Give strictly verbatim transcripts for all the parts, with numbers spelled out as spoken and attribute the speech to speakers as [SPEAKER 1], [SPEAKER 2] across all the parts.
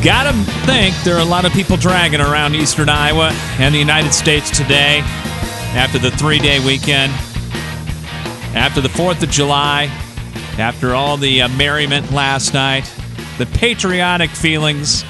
[SPEAKER 1] Gotta think there are a lot of people dragging around eastern Iowa and the United States today after the three-day weekend, after the fourth of July, after all the uh, merriment last night, the patriotic feelings,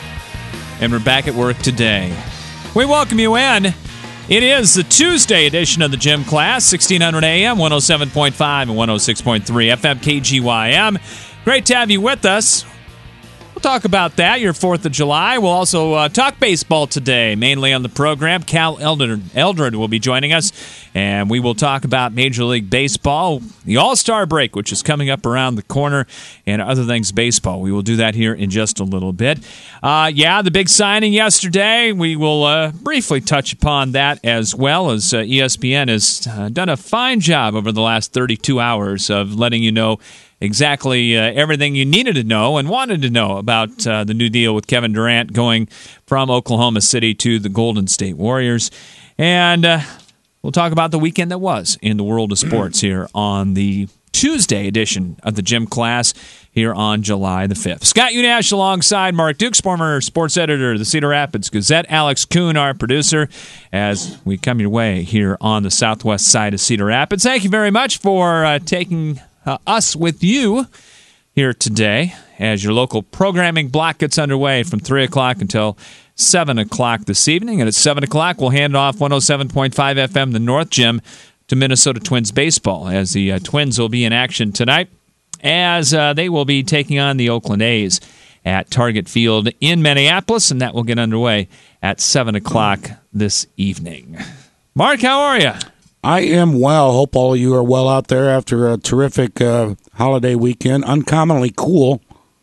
[SPEAKER 1] and we're back at work today. We welcome you in. It is the Tuesday edition of the Gym Class, sixteen hundred A M, one oh seven point five and one oh six point three F M K G Y M. Great to have you with us. We'll talk about that, your fourth of July. We'll also uh, talk baseball today, mainly on the program. Cal Eldred, Eldred will be joining us, and we will talk about Major League Baseball, the All-Star break, which is coming up around the corner, and other things baseball. We will do that here in just a little bit. Uh, yeah, the big signing yesterday, we will uh, briefly touch upon that as well, as uh, E S P N has uh, done a fine job over the last thirty-two hours of letting you know exactly uh, everything you needed to know and wanted to know about uh, the new deal with Kevin Durant going from Oklahoma City to the Golden State Warriors. And uh, we'll talk about the weekend that was in the world of sports here on the Tuesday edition of the Gym Class here on July the fifth. Scott Unash alongside Mark Dukes, former sports editor of the Cedar Rapids Gazette. Alex Kuhn, our producer, as we come your way here on the southwest side of Cedar Rapids. Thank you very much for uh, taking Uh, us with you here today as your local programming block gets underway from three o'clock until seven o'clock this evening. And at seven o'clock, we'll hand off one oh seven point five F M, the North Gym, to Minnesota Twins baseball, as the uh, Twins will be in action tonight, as uh, they will be taking on the Oakland A's at Target Field in Minneapolis, and that will get underway at seven o'clock this evening. Mark, how are you?
[SPEAKER 2] I am well. Hope all of you are well out there after a terrific uh, holiday weekend. Uncommonly cool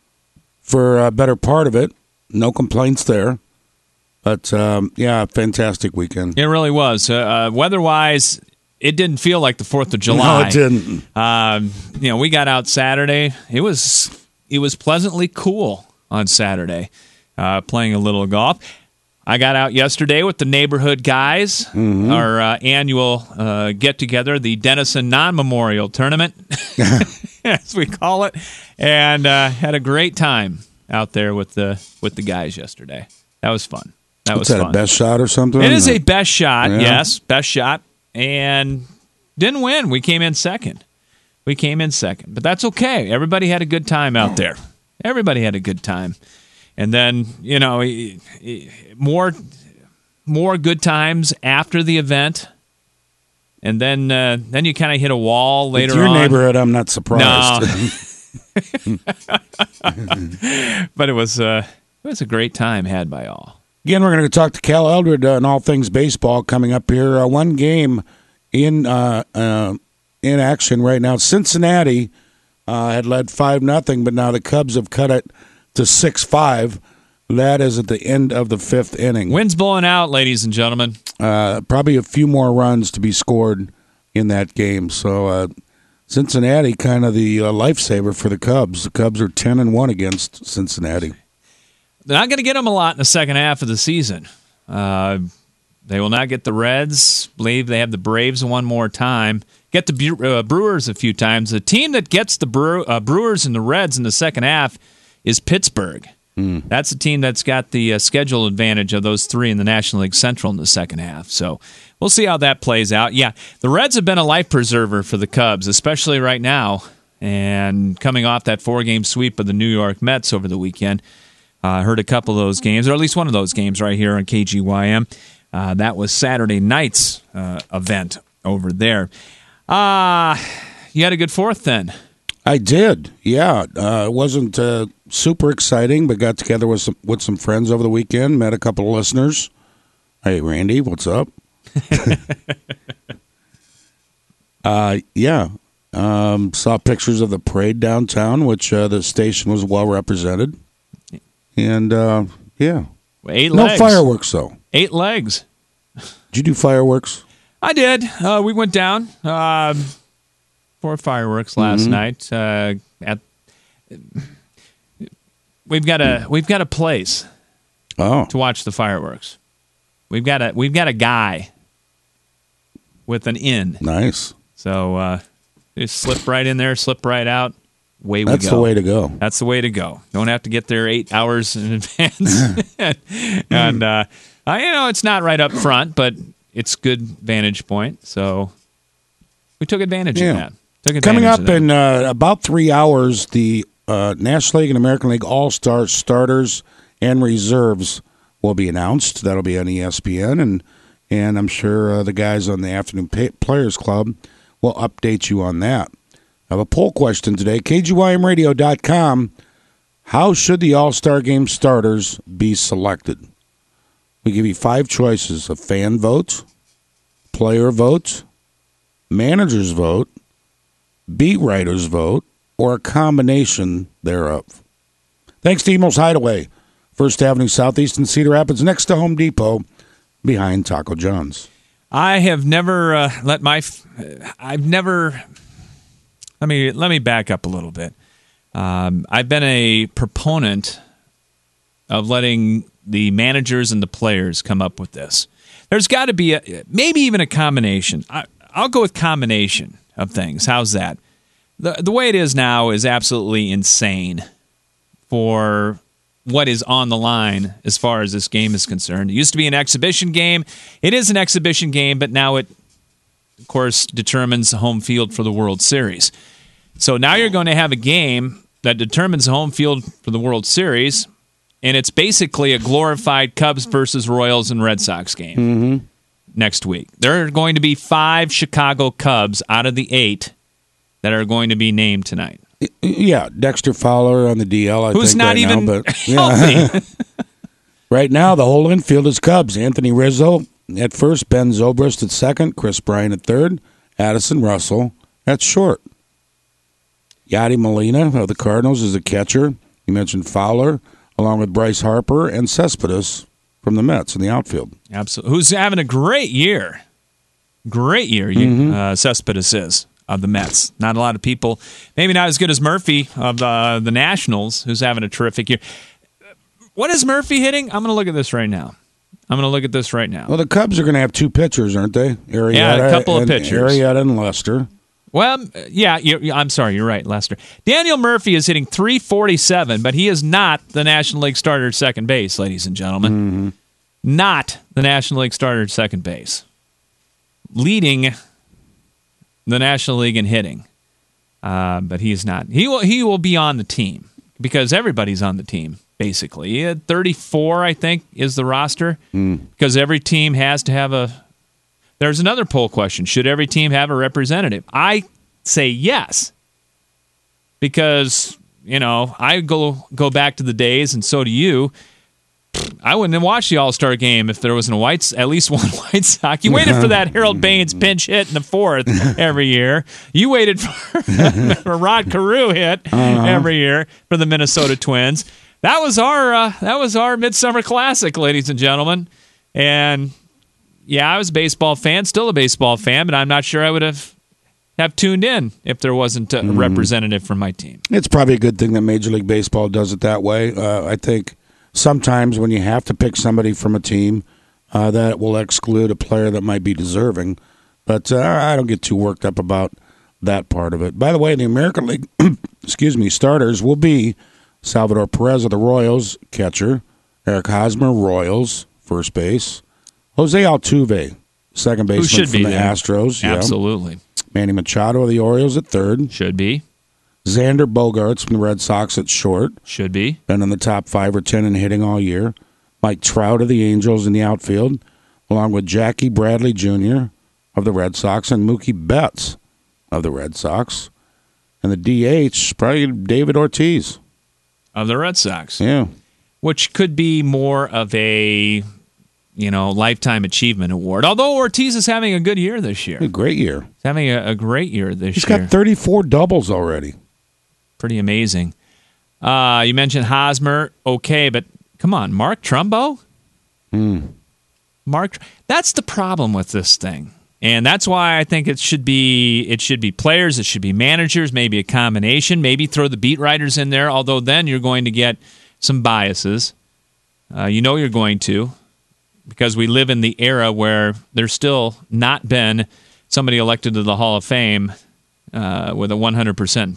[SPEAKER 2] for a better part of it. No complaints there. But, um, yeah, fantastic weekend.
[SPEAKER 1] It really was. Uh, uh, weather-wise, it didn't feel like the fourth of July.
[SPEAKER 2] No, it didn't.
[SPEAKER 1] Um, you know, we got out Saturday. It was it was pleasantly cool on Saturday, uh, playing a little golf. I got out yesterday with the neighborhood guys, mm-hmm. our uh, annual uh, get-together, the Denison Non-Memorial Tournament, as we call it, and uh, had a great time out there with the with the guys yesterday. That was fun. That
[SPEAKER 2] What's
[SPEAKER 1] was
[SPEAKER 2] that,
[SPEAKER 1] fun.
[SPEAKER 2] a best shot or something?
[SPEAKER 1] It is a best shot,
[SPEAKER 2] yeah.
[SPEAKER 1] yes, best shot, and didn't win. We came in second. We came in second, but that's okay. Everybody had a good time out there. Everybody had a good time. And then, you know, more more good times after the event. And then uh, then you kind of hit a wall later
[SPEAKER 2] With your
[SPEAKER 1] on.
[SPEAKER 2] Your neighborhood, I'm not surprised.
[SPEAKER 1] No. But it was, uh, it was a great time had by all.
[SPEAKER 2] Again, we're going to talk to Cal Eldred uh, on all things baseball coming up here. Uh, one game in uh, uh, in action right now. Cincinnati uh, had led five nothing, but now the Cubs have cut it to six five. That is at the end of the fifth inning.
[SPEAKER 1] Wind's blowing out, ladies and gentlemen.
[SPEAKER 2] Uh, probably a few more runs to be scored in that game. So uh, Cincinnati kind of the uh, lifesaver for the Cubs. The Cubs are ten and one against Cincinnati.
[SPEAKER 1] They're not going to get them a lot in the second half of the season. Uh, they will not get the Reds. Believe they have the Braves one more time. Get the Bre- uh, Brewers a few times. The team that gets the Brew- uh, Brewers and the Reds in the second half is Pittsburgh. Mm. That's a team that's got the uh, schedule advantage of those three in the National League Central in the second half. So we'll see how that plays out. Yeah, the Reds have been a life preserver for the Cubs, especially right now. And coming off that four-game sweep of the New York Mets over the weekend, I uh, heard a couple of those games, or at least one of those games right here on K G Y M. Uh, that was Saturday night's uh, event over there. Uh, you had a good fourth then.
[SPEAKER 2] I did, yeah. Uh, it wasn't uh, super exciting, but got together with some, with some friends over the weekend, met a couple of listeners. Hey, Randy, what's up? uh, yeah, um, saw pictures of the parade downtown, which uh, the station was well represented. And, uh, yeah.
[SPEAKER 1] Eight
[SPEAKER 2] no
[SPEAKER 1] legs.
[SPEAKER 2] fireworks, though.
[SPEAKER 1] Eight legs.
[SPEAKER 2] Did you do fireworks?
[SPEAKER 1] I did. Uh, we went down. Uh, For fireworks last mm-hmm. night, uh, at we've got a we've got a place
[SPEAKER 2] oh.
[SPEAKER 1] to watch the fireworks. We've got a we've got a guy with an in.
[SPEAKER 2] Nice.
[SPEAKER 1] So uh, just slip right in there, slip right out, way we
[SPEAKER 2] That's
[SPEAKER 1] go.
[SPEAKER 2] the way to go.
[SPEAKER 1] That's the way to go. Don't have to get there eight hours in advance. and, uh, uh, you know, it's not right up front, but it's good vantage point. So we took advantage
[SPEAKER 2] Yeah.
[SPEAKER 1] of that. Took advantage
[SPEAKER 2] Coming up
[SPEAKER 1] of that.
[SPEAKER 2] in uh, about three hours, the uh, National League and American League All-Star starters and reserves will be announced. That'll be on E S P N, and and I'm sure uh, the guys on the Afternoon Pay- Players Club will update you on that. I have a poll question today, K G Y M radio dot com. How should the All-Star Game starters be selected? We give you five choices: a fan vote, player vote, manager's vote, beat writer's vote, or a combination thereof. Thanks to Emo's Hideaway, First Avenue Southeast in Cedar Rapids, next to Home Depot, behind Taco John's.
[SPEAKER 1] I have never uh, let my. F- I've never. Let me let me back up a little bit. Um, I've been a proponent of letting the managers and the players come up with this. There's got to be a, maybe even a combination. I, I'll go with combination of things. How's that? The the way it is now is absolutely insane for what is on the line as far as this game is concerned. It used to be an exhibition game. It is an exhibition game, but now it, of course, determines the home field for the World Series. So now you're going to have a game that determines the home field for the World Series, and it's basically a glorified Cubs versus Royals and Red Sox game
[SPEAKER 2] Mm-hmm.
[SPEAKER 1] next week. There are going to be five Chicago Cubs out of the eight that are going to be named tonight.
[SPEAKER 2] Yeah, Dexter Fowler on the D L, I
[SPEAKER 1] Who's
[SPEAKER 2] think,
[SPEAKER 1] not
[SPEAKER 2] right
[SPEAKER 1] even
[SPEAKER 2] now. But,
[SPEAKER 1] healthy.
[SPEAKER 2] yeah. Right now, the whole infield is Cubs. Anthony Rizzo at first, Ben Zobrist at second, Chris Bryant at third, Addison Russell at short. Yadi Molina of the Cardinals is a catcher. You mentioned Fowler, along with Bryce Harper and Cespedes from the Mets in the outfield.
[SPEAKER 1] Absolutely. Who's having a great year. Great year, you,
[SPEAKER 2] Mm-hmm.
[SPEAKER 1] uh, Cespedes is, of the Mets. Not a lot of people, maybe not as good as Murphy of uh, the Nationals, who's having a terrific year. What is Murphy hitting? I'm going to look at this right now. I'm going to look at this right now.
[SPEAKER 2] Well, the Cubs are going to have two pitchers, aren't they? Arrieta
[SPEAKER 1] Yeah, a couple of
[SPEAKER 2] and,
[SPEAKER 1] pitchers.
[SPEAKER 2] Arrieta and Lester.
[SPEAKER 1] Well, yeah, you, I'm sorry, you're right, Lester. Daniel Murphy is hitting three forty-seven, but he is not the National League starter at second base, ladies and gentlemen.
[SPEAKER 2] Mm-hmm.
[SPEAKER 1] Not the National League starter at second base. Leading the National League in hitting, uh, but he is not. He will. He will be on the team because everybody's on the team. Basically, he had thirty-four, I think, is the roster
[SPEAKER 2] Mm.
[SPEAKER 1] because every team has to have a. There's another poll question: should every team have a representative? I say yes, because you know I go go back to the days, and so do you. I wouldn't have watched the All-Star game if there wasn't a White, at least one White Sox. You waited for that Harold Baines pinch hit in the fourth every year. You waited for a Rod Carew hit
[SPEAKER 2] Uh-huh.
[SPEAKER 1] every year for the Minnesota Twins. That was our uh, that was our Midsummer Classic, ladies and gentlemen. And yeah, I was a baseball fan, still a baseball fan, but I'm not sure I would have have tuned in if there wasn't a
[SPEAKER 2] Mm-hmm.
[SPEAKER 1] representative from my team.
[SPEAKER 2] It's probably a good thing that Major League Baseball does it that way. Uh, I think sometimes when you have to pick somebody from a team, uh, that will exclude a player that might be deserving. But uh, I don't get too worked up about that part of it. By the way, the American League, excuse me, starters will be Salvador Perez of the Royals, catcher, Eric Hosmer, Royals, first base, Jose Altuve, second baseman
[SPEAKER 1] should
[SPEAKER 2] from
[SPEAKER 1] be
[SPEAKER 2] the
[SPEAKER 1] there.
[SPEAKER 2] Astros. yeah.
[SPEAKER 1] Absolutely.
[SPEAKER 2] Manny Machado of the Orioles at third.
[SPEAKER 1] Should be.
[SPEAKER 2] Xander Bogaerts from the Red Sox at short.
[SPEAKER 1] Should be.
[SPEAKER 2] Been in the top five or ten in hitting all year. Mike Trout of the Angels in the outfield, along with Jackie Bradley Junior of the Red Sox and Mookie Betts of the Red Sox. And the D H, probably David Ortiz.
[SPEAKER 1] Of the Red Sox.
[SPEAKER 2] Yeah.
[SPEAKER 1] Which could be more of a, you know, lifetime achievement award. Although Ortiz is having a good year this year.
[SPEAKER 2] A great year.
[SPEAKER 1] He's having a, a great year this
[SPEAKER 2] He's
[SPEAKER 1] year.
[SPEAKER 2] got thirty-four doubles already.
[SPEAKER 1] Pretty amazing. Uh, you mentioned Hosmer. Okay, but come on, Mark Trumbo?
[SPEAKER 2] Hmm.
[SPEAKER 1] Mark, that's the problem with this thing. And that's why I think it should be it should be players, it should be managers, maybe a combination, maybe throw the beat writers in there, although then you're going to get some biases. Uh, you know you're going to, because we live in the era where there's still not been somebody elected to the Hall of Fame uh, with a one hundred percent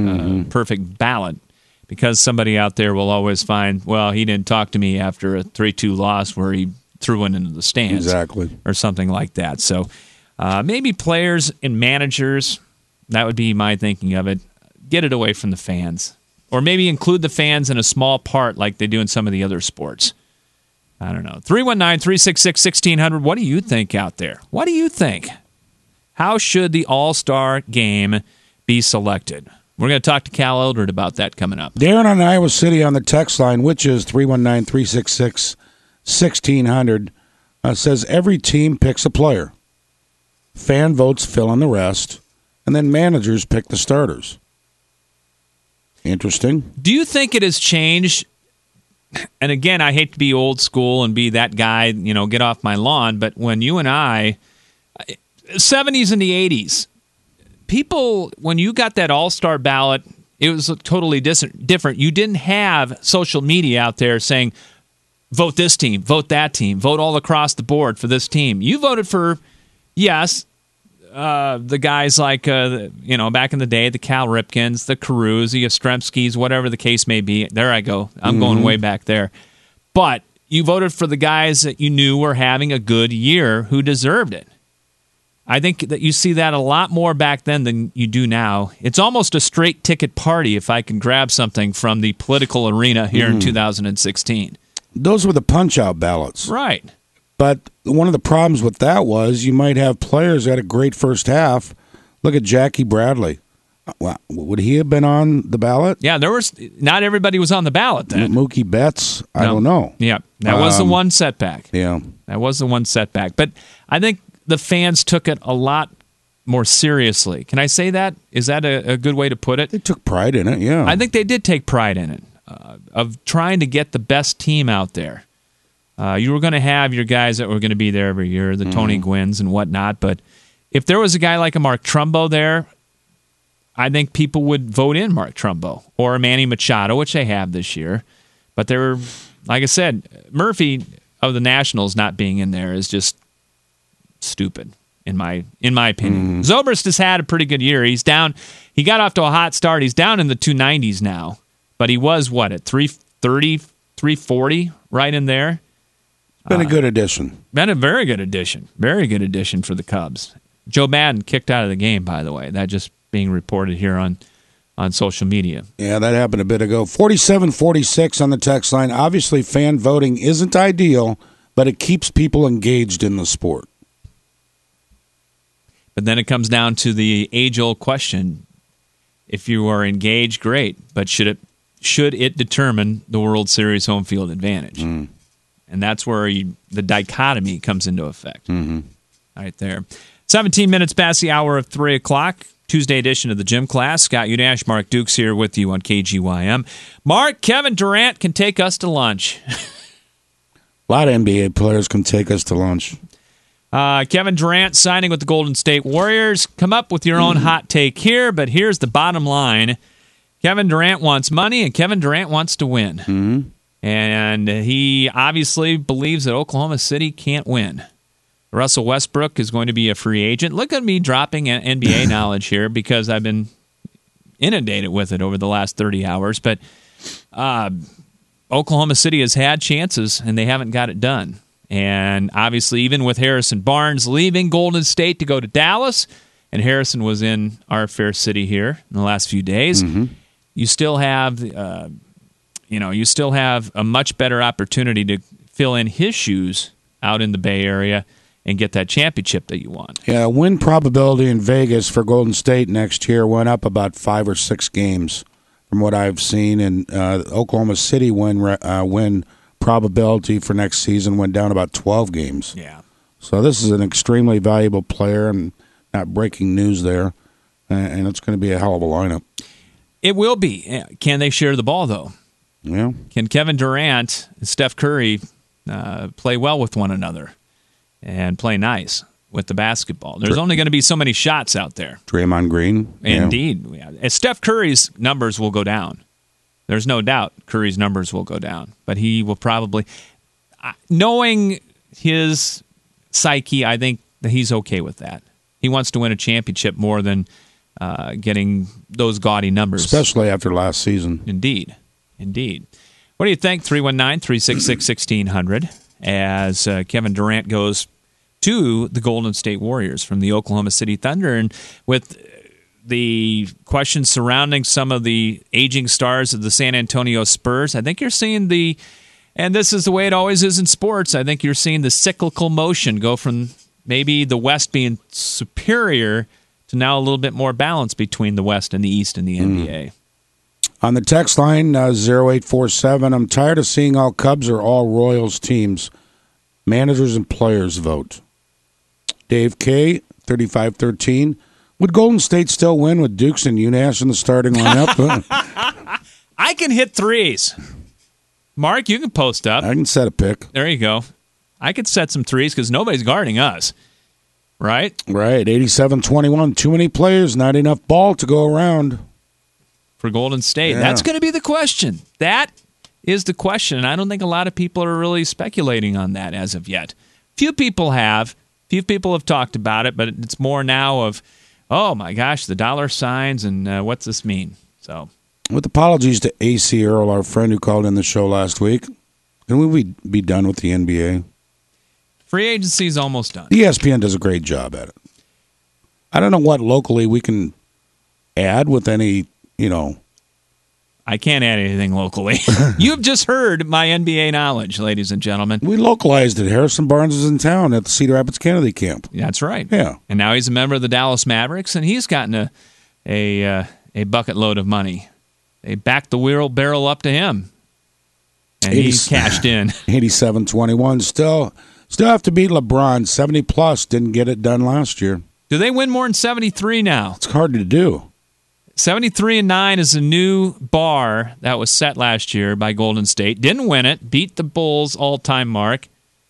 [SPEAKER 1] mm-hmm. uh, perfect ballot, because somebody out there will always find, well, he didn't talk to me after a three two loss where he threw it into the stands.
[SPEAKER 2] Exactly.
[SPEAKER 1] Or something like that. So uh, maybe players and managers, that would be my thinking of it, get it away from the fans. Or maybe include the fans in a small part like they do in some of the other sports. I don't know. three one nine, three six six, one six zero zero. What do you think out there? What do you think? How should the All-Star game be selected? We're going to talk to Cal Eldred about that coming up.
[SPEAKER 2] Darren on Iowa City on the text line, which is three one nine, three six six, one six zero zero, uh, says every team picks a player. Fan votes fill in the rest, and then managers pick the starters. Interesting.
[SPEAKER 1] Do you think it has changed? And again, I hate to be old school and be that guy, you know, get off my lawn, but when you and I, seventies and the eighties, people, when you got that all-star ballot, it was totally dis- different. You didn't have social media out there saying, vote this team, vote that team, vote all across the board for this team. You voted for, yes, uh, the guys like, uh, you know, back in the day, the Cal Ripkens, the Carews, the Ostremskys, whatever the case may be. There I go. I'm mm-hmm. going way back there. But you voted for the guys that you knew were having a good year who deserved it. I think that you see that a lot more back then than you do now. It's almost a straight ticket party if I can grab something from the political arena here mm. in two thousand sixteen.
[SPEAKER 2] Those were the punch-out ballots.
[SPEAKER 1] Right.
[SPEAKER 2] But one of the problems with that was you might have players that had a great first half. Look at Jackie Bradley. Well, would he have been on the ballot?
[SPEAKER 1] Yeah, there was not everybody was on the ballot then.
[SPEAKER 2] Mookie Betts, I
[SPEAKER 1] no.
[SPEAKER 2] don't know.
[SPEAKER 1] Yeah, that was um, the one setback.
[SPEAKER 2] Yeah.
[SPEAKER 1] That was the one setback. But I think the fans took it a lot more seriously. Can I say that? Is that a, a good way to put it?
[SPEAKER 2] They took pride in it, yeah.
[SPEAKER 1] I think they did take pride in it, uh, of trying to get the best team out there. Uh, you were going to have your guys that were going to be there every year, the mm-hmm. Tony Gwynns and whatnot, but if there was a guy like a Mark Trumbo there, I think people would vote in Mark Trumbo or a Manny Machado, which they have this year. But they were, like I said, Murphy of the Nationals not being in there is just stupid, in my in my opinion. Mm. Zobrist has had a pretty good year. He's down. He got off to a hot start. He's down in the two nineties now, but he was, what, at three thirty, three forty, right in there?
[SPEAKER 2] Been a good addition.
[SPEAKER 1] Been a very good addition. Very good addition for the Cubs. Joe Madden kicked out of the game, by the way. That just being reported here on, on social media.
[SPEAKER 2] Yeah, that happened a bit ago. forty-seven forty-six on the text line. Obviously, fan voting isn't ideal, but it keeps people engaged in the sport.
[SPEAKER 1] But then it comes down to the age-old question. If you are engaged, great, but should it should it determine the World Series home field advantage? Mm. And that's where you, the dichotomy comes into effect.
[SPEAKER 2] Mm-hmm.
[SPEAKER 1] Right there. seventeen minutes past the hour of three o'clock, Tuesday edition of the Gym Class. Scott Udash, Mark Dukes here with you on K G Y M. Mark, Kevin Durant can take us to lunch.
[SPEAKER 2] A lot of N B A players can take us to lunch.
[SPEAKER 1] Uh, Kevin Durant signing with the Golden State Warriors. Come up with your own mm-hmm. hot take here, but here's the bottom line. Kevin Durant wants money, and Kevin Durant wants to win.
[SPEAKER 2] Mm-hmm.
[SPEAKER 1] And he obviously believes that Oklahoma City can't win. Russell Westbrook is going to be a free agent. Look at me dropping N B A knowledge here because I've been inundated with it over the last thirty hours. But uh, Oklahoma City has had chances, and they haven't got it done. And obviously, even with Harrison Barnes leaving Golden State to go to Dallas, and Harrison was in our fair city here in the last few days,
[SPEAKER 2] mm-hmm.
[SPEAKER 1] you still have... Uh, You know, you still have a much better opportunity to fill in his shoes out in the Bay Area and get that championship that you want.
[SPEAKER 2] Yeah, win probability in Vegas for Golden State next year went up about five or six games from what I've seen, and uh, Oklahoma City win uh, win probability for next season went down about twelve games.
[SPEAKER 1] Yeah.
[SPEAKER 2] So this is an extremely valuable player, and not breaking news there, and it's going to be a hell of a lineup.
[SPEAKER 1] It will be. Can they share the ball, though?
[SPEAKER 2] Yeah.
[SPEAKER 1] Can Kevin Durant and Steph Curry uh, play well with one another and play nice with the basketball? There's only going to be so many shots out there.
[SPEAKER 2] Draymond Green.
[SPEAKER 1] Indeed. Yeah. And Steph Curry's numbers will go down. There's no doubt Curry's numbers will go down. But he will probably, knowing his psyche, I think that he's okay with that. He wants to win a championship more than uh, getting those gaudy numbers.
[SPEAKER 2] Especially after last season.
[SPEAKER 1] Indeed. Indeed. What do you think? three one nine, three six six, one six zero zero as uh, Kevin Durant goes to the Golden State Warriors from the Oklahoma City Thunder. And with the questions surrounding some of the aging stars of the San Antonio Spurs, I think you're seeing the, and this is the way it always is in sports, I think you're seeing the cyclical motion go from maybe the West being superior to now a little bit more balance between the West and the East in the N B A. Mm.
[SPEAKER 2] On the text line, uh, zero eight four seven, I'm tired of seeing all Cubs or all Royals teams, managers and players vote. Dave K, thirty-five thirteen, would Golden State still win with Dukes and UNash in the starting lineup?
[SPEAKER 1] I can hit threes. Mark, you can post up.
[SPEAKER 2] I can set a pick.
[SPEAKER 1] There you go. I could set some threes because nobody's guarding us. Right?
[SPEAKER 2] Right. eighty-seven twenty-one. Too many players, not enough ball to go around.
[SPEAKER 1] For Golden State.
[SPEAKER 2] Yeah.
[SPEAKER 1] That's going to be the question. That is the question. And I don't think a lot of people are really speculating on that as of yet. Few people have. Few people have talked about it, but it's more now of, oh my gosh, the dollar signs and uh, what's this mean? So,
[SPEAKER 2] with apologies to A C Earl, our friend who called in the show last week, can we be, be done with the N B A?
[SPEAKER 1] Free agency is almost done.
[SPEAKER 2] E S P N does a great job at it. I don't know what locally we can add with any, you know.
[SPEAKER 1] I can't add anything locally. You've just heard my N B A knowledge, ladies and gentlemen.
[SPEAKER 2] We localized it. Harrison Barnes is in town at the Cedar Rapids Kennedy camp.
[SPEAKER 1] That's right.
[SPEAKER 2] Yeah.
[SPEAKER 1] And now he's a member of the Dallas Mavericks, and he's gotten a a, uh, a bucket load of money. They backed the wheel barrel up to him, and he's cashed in.
[SPEAKER 2] eighty-seven twenty-one. Still, still have to beat LeBron. seventy plus. Didn't get it done last year.
[SPEAKER 1] Do they win more than seventy-three now?
[SPEAKER 2] It's hard to do.
[SPEAKER 1] seventy-three and nine is a new bar that was set last year by Golden State. Didn't win it. Beat the Bulls' all-time mark.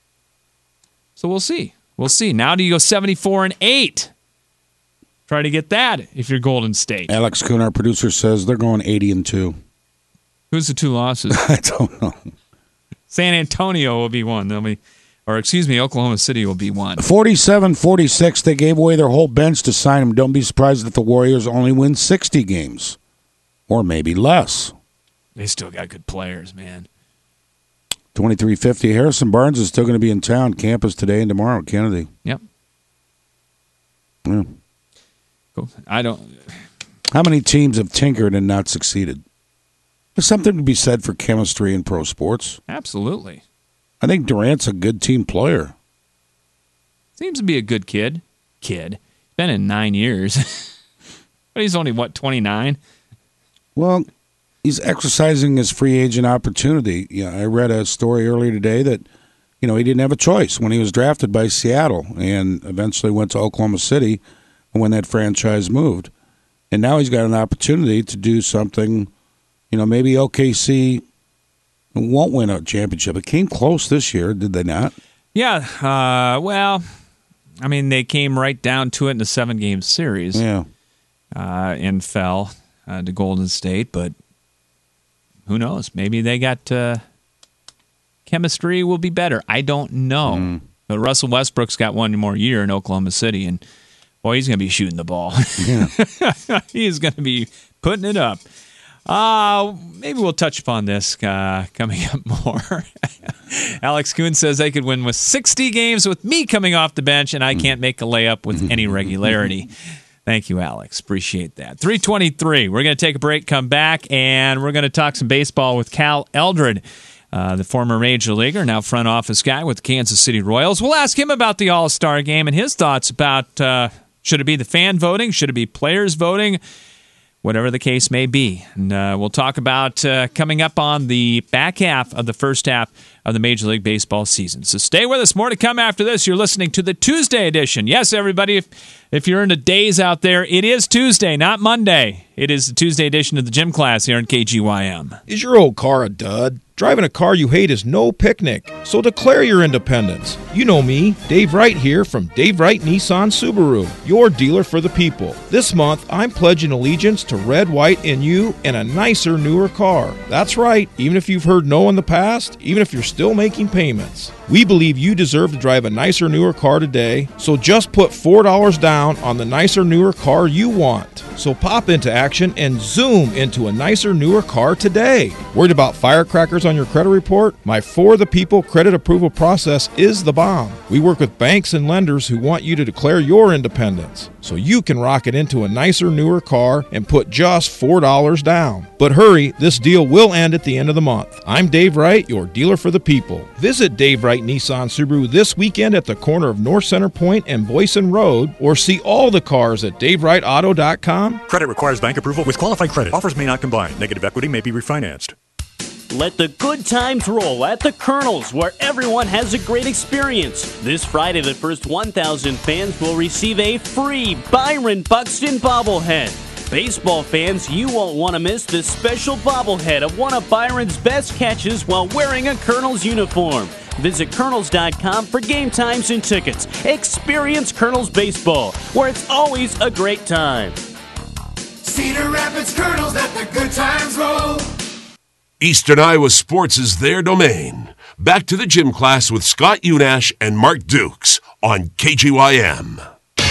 [SPEAKER 1] So we'll see. We'll see. Now do you go seventy-four and eight? Try to get that if you're Golden State.
[SPEAKER 2] Alex Kuhn, our producer, says they're going eighty and two.
[SPEAKER 1] Who's the two losses?
[SPEAKER 2] I don't know.
[SPEAKER 1] San Antonio will be one. They'll be, or excuse me, Oklahoma City will be one.
[SPEAKER 2] forty-seven forty-six, they gave away their whole bench to sign him. Don't be surprised if the Warriors only win sixty games. Or maybe less.
[SPEAKER 1] They still got good players, man.
[SPEAKER 2] twenty-three fifty, Harrison Barnes is still going to be in town. Campus today and tomorrow, Kennedy.
[SPEAKER 1] Yep.
[SPEAKER 2] Yeah.
[SPEAKER 1] Cool. I don't...
[SPEAKER 2] How many teams have tinkered and not succeeded? There's something to be said for chemistry in pro sports.
[SPEAKER 1] Absolutely.
[SPEAKER 2] I think Durant's a good team player.
[SPEAKER 1] Seems to be a good kid. Kid. Been in nine years. But he's only, what, twenty-nine?
[SPEAKER 2] Well, he's exercising his free agent opportunity. Yeah, I read a story earlier today that, you know, he didn't have a choice when he was drafted by Seattle and eventually went to Oklahoma City when that franchise moved. And now he's got an opportunity to do something, you know, maybe O K C won't win a championship. It came close this year, did they not?
[SPEAKER 1] Yeah, uh, well, I mean, they came right down to it in a seven-game series.
[SPEAKER 2] Yeah.
[SPEAKER 1] Uh, and fell uh, to Golden State, but who knows? Maybe they got uh, chemistry will be better. I don't know. Mm. But Russell Westbrook's got one more year in Oklahoma City, and boy, he's going to be shooting the ball. Yeah. He's going to be putting it up. Uh, maybe we'll touch upon this uh, coming up more. Alex Kuhn says they could win with sixty games with me coming off the bench, and I can't make a layup with any regularity. Thank you, Alex. Appreciate that. three twenty-three. We're going to take a break, come back, and we're going to talk some baseball with Cal Eldred, uh, the former major leaguer, now front office guy with the Kansas City Royals. We'll ask him about the All-Star game and his thoughts about uh, should it be the fan voting, should it be players voting, whatever the case may be. And uh, we'll talk about uh, coming up on the back half of the first half of the Major League Baseball season. So stay with us. More to come after this. You're listening to the Tuesday edition. Yes, everybody, if, if you're into days out there, it is Tuesday, not Monday. It is the Tuesday edition of the Gym Class here on K G Y M.
[SPEAKER 3] Is your old car a dud? Driving a car you hate is no picnic, so declare your independence. You know me, Dave Wright here from Dave Wright Nissan Subaru, your dealer for the people. This month, I'm pledging allegiance to red, white, and you and a nicer, newer car. That's right, even if you've heard no in the past, even if you're still making payments. We believe you deserve to drive a nicer, newer car today, so just put four dollars down on the nicer, newer car you want. So pop into action and zoom into a nicer, newer car today. Worried about firecrackers on your credit report? My For the People credit approval process is the bomb. We work with banks and lenders who want you to declare your independence, so you can rock it into a nicer, newer car and put just four dollars down. But hurry, this deal will end at the end of the month. I'm Dave Wright, your dealer for the people. Visit Dave Wright Nissan Subaru this weekend at the corner of North Center Point and Boyson Road, or see all the cars at dave wright auto dot com.
[SPEAKER 4] Credit requires bank approval with qualified credit. Offers may not combine. Negative equity may be refinanced.
[SPEAKER 5] Let the good times roll at the Colonels, where everyone has a great experience. This Friday, the first one thousand fans will receive a free Byron Buxton bobblehead. Baseball fans, you won't want to miss this special bobblehead of one of Byron's best catches while wearing a Colonels uniform. Visit Colonels dot com for game times and tickets. Experience Colonels baseball, where it's always a great time.
[SPEAKER 6] Cedar Rapids Colonels, let the good times roll.
[SPEAKER 7] Eastern Iowa Sports is their domain. Back to the gym class with Scott Unash and Mark Dukes on K G Y M.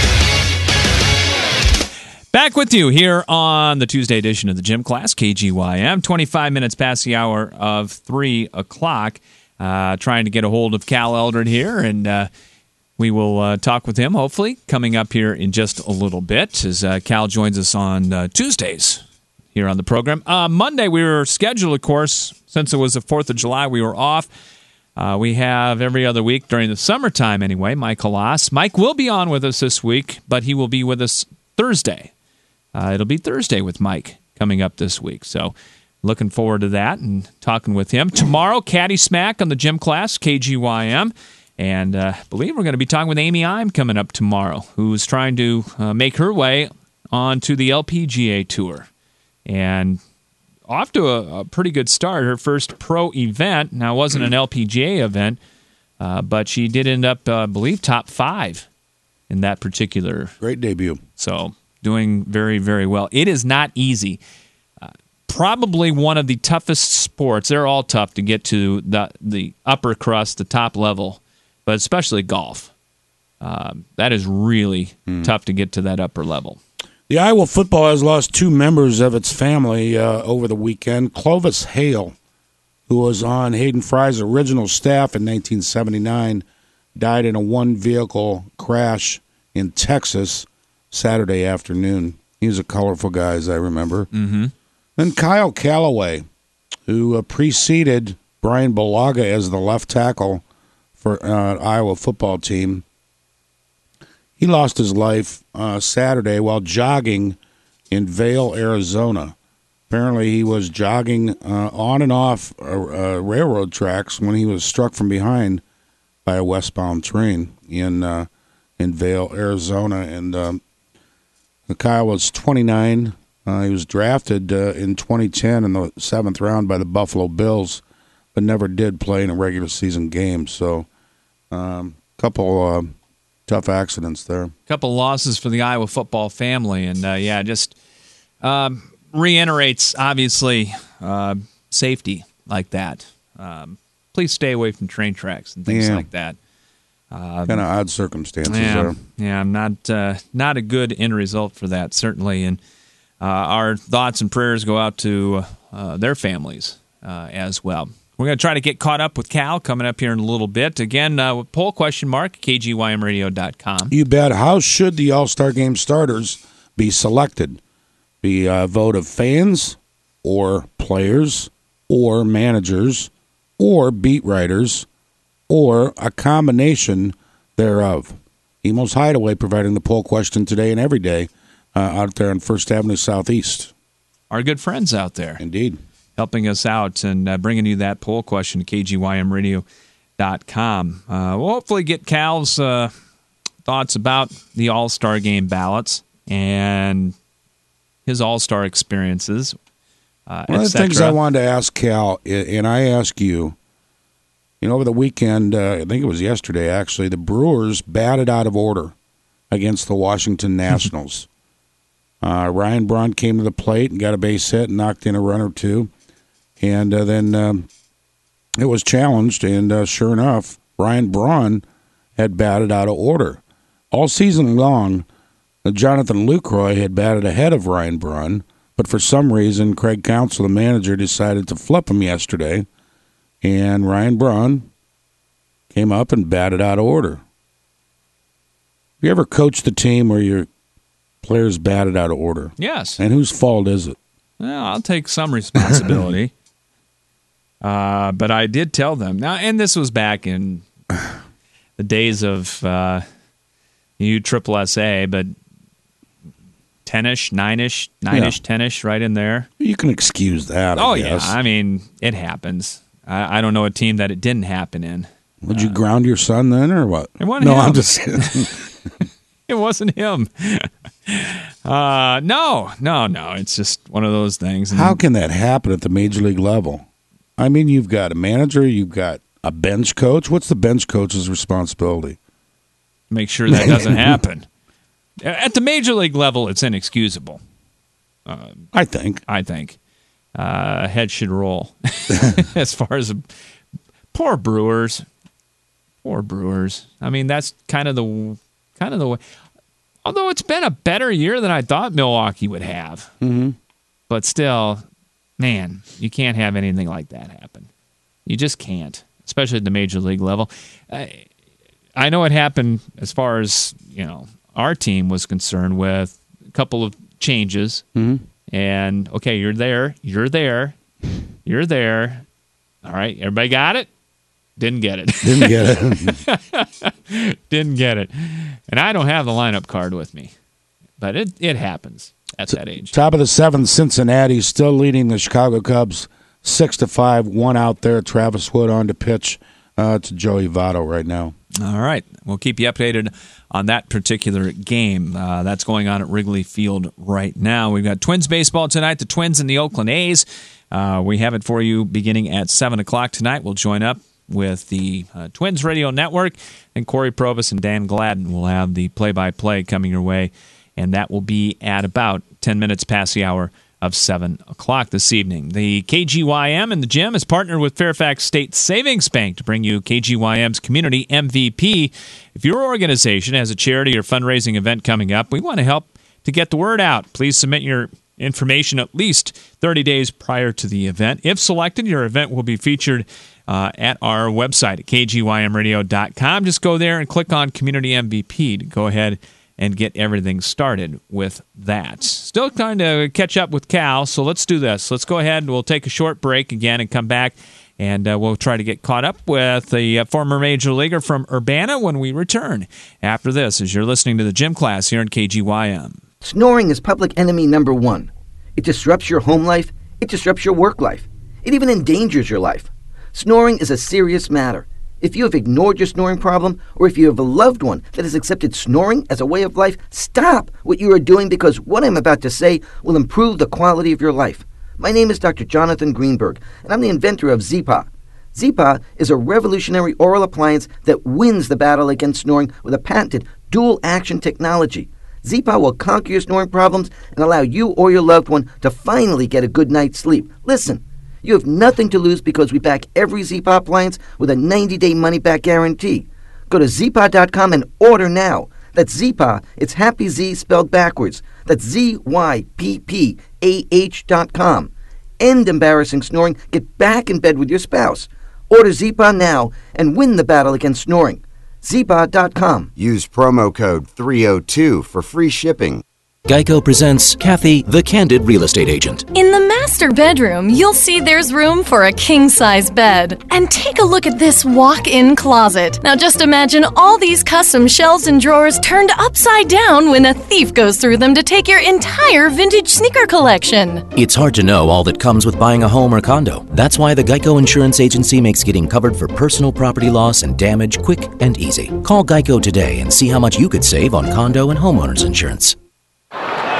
[SPEAKER 1] Back with you here on the Tuesday edition of the gym class, K G Y M. twenty-five minutes past the hour of three o'clock. Uh, trying to get a hold of Cal Eldred here, and uh, we will uh, talk with him, hopefully, coming up here in just a little bit, as uh, Cal joins us on uh, Tuesdays here on the program. Uh, Monday, we were scheduled, of course, since it was the fourth of July, we were off. Uh, we have every other week during the summertime anyway, Mike Halas. Mike will be on with us this week, but he will be with us Thursday. Uh, it'll be Thursday with Mike coming up this week, so looking forward to that and talking with him. Tomorrow, Caddy Smack on the gym class, K G Y M. And uh, I believe we're going to be talking with Amy Im coming up tomorrow, who's trying to uh, make her way onto the L P G A Tour. And off to a, a pretty good start. Her first pro event. Now, it wasn't an L P G A event, uh, but she did end up, uh, I believe, top five in that particular.
[SPEAKER 2] Great debut.
[SPEAKER 1] So, doing very, very well. It is not easy. Probably one of the toughest sports. They're all tough to get to the the upper crust, the top level, but especially golf. Um, that is really mm. tough to get to that upper level.
[SPEAKER 2] The Iowa football has lost two members of its family uh, over the weekend. Clovis Hale, who was on Hayden Fry's original staff in nineteen seventy-nine, died in a one-vehicle crash in Texas Saturday afternoon. He was a colorful guy, as I remember.
[SPEAKER 1] Mm-hmm.
[SPEAKER 2] Then Kyle Callaway, who uh, preceded Brian Balaga as the left tackle for uh, Iowa football team. He lost his life uh, Saturday while jogging in Vail, Arizona. Apparently he was jogging uh, on and off uh, uh, railroad tracks when he was struck from behind by a westbound train in uh, in Vail, Arizona. And um, Kyle was twenty-nine. Uh, he was drafted uh, in twenty ten in the seventh round by the Buffalo Bills, but never did play in a regular season game. So, a um, couple uh, tough accidents there. A
[SPEAKER 1] couple losses for the Iowa football family, and uh, yeah, just um, reiterates obviously uh, safety like that. Um, please stay away from train tracks and things
[SPEAKER 2] yeah.
[SPEAKER 1] like that. Uh,
[SPEAKER 2] kind of odd circumstances
[SPEAKER 1] yeah,
[SPEAKER 2] there.
[SPEAKER 1] Yeah, not uh, not a good end result for that, certainly. And uh, our thoughts and prayers go out to uh, their families uh, as well. We're going to try to get caught up with Cal coming up here in a little bit. Again, uh, poll question mark, K G Y M radio dot com.
[SPEAKER 2] You bet. How should the All-Star Game starters be selected? Be a vote of fans or players or managers or beat writers or a combination thereof? Emo's Hideaway providing the poll question today and every day uh, out there on First Avenue Southeast.
[SPEAKER 1] Our good friends out there.
[SPEAKER 2] Indeed.
[SPEAKER 1] Helping us out and uh, bringing you that poll question to K G Y M radio dot com. Uh, we'll hopefully get Cal's uh, thoughts about the All-Star Game ballots and his All-Star experiences, uh,
[SPEAKER 2] One of the things I wanted to ask Cal, and I ask you, you know, over the weekend, uh, I think it was yesterday actually, the Brewers batted out of order against the Washington Nationals. uh, Ryan Braun came to the plate and got a base hit and knocked in a run or two. And uh, then um, it was challenged, and uh, sure enough, Ryan Braun had batted out of order. All season long, Jonathan Lucroy had batted ahead of Ryan Braun, but for some reason, Craig Counsell, the manager, decided to flip him yesterday, and Ryan Braun came up and batted out of order. You ever coached a team where your players batted out of order?
[SPEAKER 1] Yes.
[SPEAKER 2] And whose fault is it?
[SPEAKER 1] Well, I'll take some responsibility. uh, but I did tell them. Now, and this was back in the days of uh, U Triple S A, but ten-ish, nine-ish, nine-ish, yeah. ten-ish, right in there.
[SPEAKER 2] You can excuse that, I
[SPEAKER 1] Oh,
[SPEAKER 2] guess.
[SPEAKER 1] yeah. I mean, it happens. I, I don't know a team that it didn't happen in.
[SPEAKER 2] Would
[SPEAKER 1] uh,
[SPEAKER 2] you ground your son then, or what?
[SPEAKER 1] It wasn't
[SPEAKER 2] no,
[SPEAKER 1] him.
[SPEAKER 2] I'm just kidding.
[SPEAKER 1] It wasn't him. uh, no, no, no. It's just one of those things.
[SPEAKER 2] How can that happen at the major league level? I mean, you've got a manager, you've got a bench coach. What's the bench coach's responsibility?
[SPEAKER 1] Make sure that doesn't happen. At the major league level, it's inexcusable. Uh,
[SPEAKER 2] I think.
[SPEAKER 1] I think. Uh, head should roll. As far as a, poor Brewers, poor Brewers. I mean, that's kind of the kind of the way. Although it's been a better year than I thought Milwaukee would have,
[SPEAKER 2] mm-hmm.
[SPEAKER 1] but still, man, you can't have anything like that happen. You just can't, especially at the major league level. I, I know it happened as far as you know. Our team was concerned with a couple of changes.
[SPEAKER 2] Mm-hmm.
[SPEAKER 1] And, okay, you're there, you're there, you're there. All right, everybody got it? Didn't get it.
[SPEAKER 2] Didn't get it.
[SPEAKER 1] Didn't get it. And I don't have the lineup card with me. But it, it happens at that age.
[SPEAKER 2] Top of the seventh, Cincinnati still leading the Chicago Cubs six to five. One out there. Travis Wood on to pitch uh, to Joey Votto right now.
[SPEAKER 1] All right. We'll keep you updated on that particular game. Uh, that's going on at Wrigley Field right now. We've got Twins baseball tonight, the Twins and the Oakland A's. Uh, we have it for you beginning at seven o'clock tonight. We'll join up with the uh, Twins Radio Network, and Corey Provis and Dan Gladden will have the play-by-play coming your way, and that will be at about ten minutes past the hour of seven o'clock this evening. The K G Y M and the Gym is partnered with Fairfax State Savings Bank to bring you K G Y M's Community M V P. If your organization has a charity or fundraising event coming up, we want to help to get the word out. Please submit your information at least thirty days prior to the event. If selected, your event will be featured uh, at our website at k g y m radio dot com. Just go there and click on Community M V P to go ahead and get everything started with that. Still trying to catch up with Cal, so let's do this. Let's go ahead and we'll take a short break again and come back, and uh, we'll try to get caught up with the uh, former Major Leaguer from Urbana when we return after this, as you're listening to the Gym Class here on K G Y M.
[SPEAKER 8] Snoring is public enemy number one. It disrupts your home life. It disrupts your work life. It even endangers your life. Snoring is a serious matter. If you have ignored your snoring problem, or if you have a loved one that has accepted snoring as a way of life, stop what you are doing, because what I'm about to say will improve the quality of your life. My name is Doctor Jonathan Greenberg, and I'm the inventor of Z-Pa. Z-Pa is a revolutionary oral appliance that wins the battle against snoring with a patented dual-action technology. Z-Pa will conquer your snoring problems and allow you or your loved one to finally get a good night's sleep. Listen. You have nothing to lose, because we back every Z-Pa appliance with a ninety-day money-back guarantee. Go to Z Pa dot com and order now. That's Z-Pa. It's Happy Z spelled backwards. That's Z Y P P A H dot com. End embarrassing snoring. Get back in bed with your spouse. Order Z-Pa now and win the battle against snoring. Z Pa dot com.
[SPEAKER 9] Use promo code three oh two for free shipping.
[SPEAKER 10] Geico presents Kathy, the Candid Real Estate Agent.
[SPEAKER 11] In the master bedroom, you'll see there's room for a king-size bed. And take a look at this walk-in closet. Now just imagine all these custom shelves and drawers turned upside down when a thief goes through them to take your entire vintage sneaker collection.
[SPEAKER 10] It's hard to know all that comes with buying a home or condo. That's why the Geico Insurance Agency makes getting covered for personal property loss and damage quick and easy. Call Geico today and see how much you could save on condo and homeowners insurance.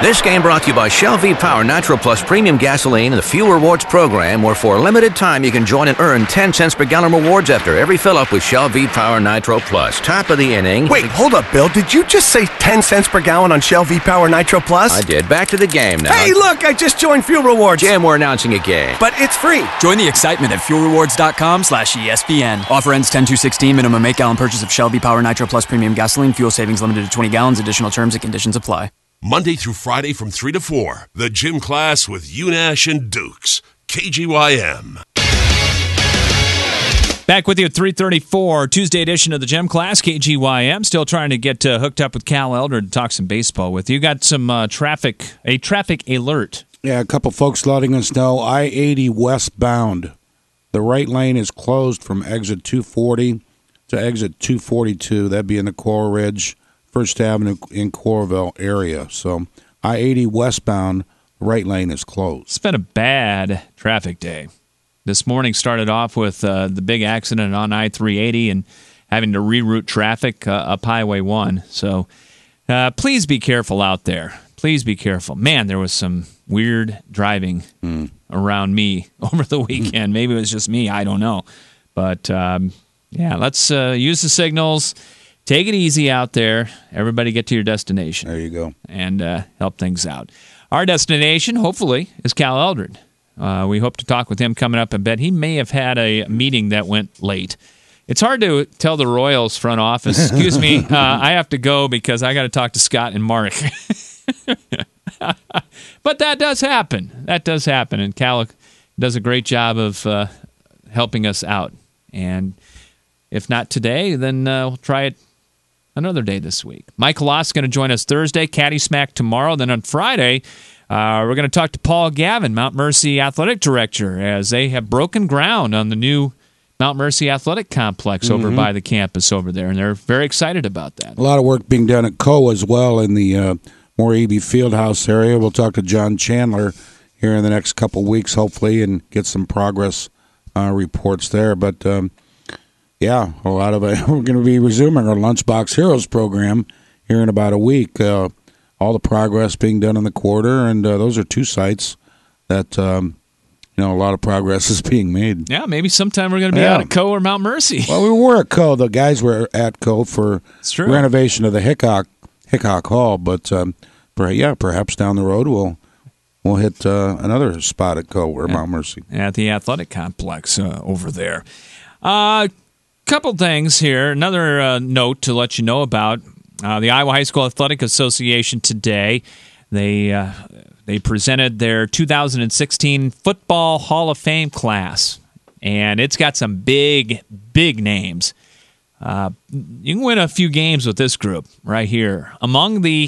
[SPEAKER 12] This game brought to you by Shell V-Power Nitro Plus Premium Gasoline and the Fuel Rewards Program, where for a limited time you can join and earn ten cents per gallon rewards after every fill-up with Shell V-Power Nitro Plus. Top of the inning.
[SPEAKER 13] Wait, hold up, Bill. Did you just say ten cents per gallon on Shell V-Power Nitro Plus?
[SPEAKER 12] I did. Back to the game now.
[SPEAKER 13] Hey, look, I just joined Fuel Rewards.
[SPEAKER 12] Jim, we're announcing a game.
[SPEAKER 13] But it's free.
[SPEAKER 14] Join the excitement at fuel rewards dot com slash E S P N. Offer ends ten two sixteen. Minimum eight gallon purchase of Shell V-Power Nitro Plus Premium Gasoline. Fuel savings limited to twenty gallons. Additional terms and conditions apply.
[SPEAKER 7] Monday through Friday from three to four, the Gym Class with Unash and Dukes, K G Y M.
[SPEAKER 1] Back with you at three thirty-four, Tuesday edition of the Gym Class, K G Y M. Still trying to get uh, hooked up with Cal Elder to talk some baseball with you. Got some uh, traffic, a traffic alert.
[SPEAKER 2] Yeah, a couple folks letting us know I eighty westbound. The right lane is closed from exit two forty to exit two forty-two. That'd be in the Coral Ridge, First Avenue in Coralville area. So I eighty westbound, right lane is closed.
[SPEAKER 1] It's been a bad traffic day. This morning started off with uh, the big accident on I three eighty and having to reroute traffic uh, up Highway one. So uh, please be careful out there. Please be careful. Man, there was some weird driving mm. around me over the weekend. Maybe it was just me. I don't know. But, um, yeah, let's uh, use the signals. Take it easy out there. Everybody get to your destination.
[SPEAKER 2] There you go.
[SPEAKER 1] And uh, help things out. Our destination, hopefully, is Cal Eldred. Uh, we hope to talk with him coming up in bed. He may have had a meeting that went late. It's hard to tell the Royals front office, excuse me, uh, I have to go because I got to talk to Scott and Mark. But that does happen. That does happen. And Cal does a great job of uh, helping us out. And if not today, then uh, we'll try it another day this week. Mike Loss is going to join us Thursday, Caddy Smack tomorrow. Then on Friday, uh, we're going to talk to Paul Gavin, Mount Mercy Athletic Director, as they have broken ground on the new Mount Mercy Athletic Complex mm-hmm. over by the campus over there, and they're very excited about that.
[SPEAKER 2] A lot of work being done at C O as well in the uh, Morabie Fieldhouse area. We'll talk to John Chandler here in the next couple weeks, hopefully, and get some progress uh, reports there. But, um, yeah, a lot of it. We're going to be resuming our Lunchbox Heroes program here in about a week. Uh, all the progress being done in the quarter, and uh, those are two sites that um, you know, a lot of progress is being made.
[SPEAKER 1] Yeah, maybe sometime we're going to be
[SPEAKER 2] yeah.
[SPEAKER 1] out at C O or Mount Mercy.
[SPEAKER 2] Well, we were at C O. The guys were at C O for renovation of the Hickok Hickok Hall, but um, per, yeah, perhaps down the road we'll we'll hit uh, another spot at C O or
[SPEAKER 1] at,
[SPEAKER 2] Mount Mercy
[SPEAKER 1] at the athletic complex uh, over there. A uh, couple things here. Another uh, note to let you know about uh, the Iowa High School Athletic Association today. They uh, they presented their two thousand sixteen Football Hall of Fame class, and it's got some big, big names. Uh, you can win a few games with this group right here. Among the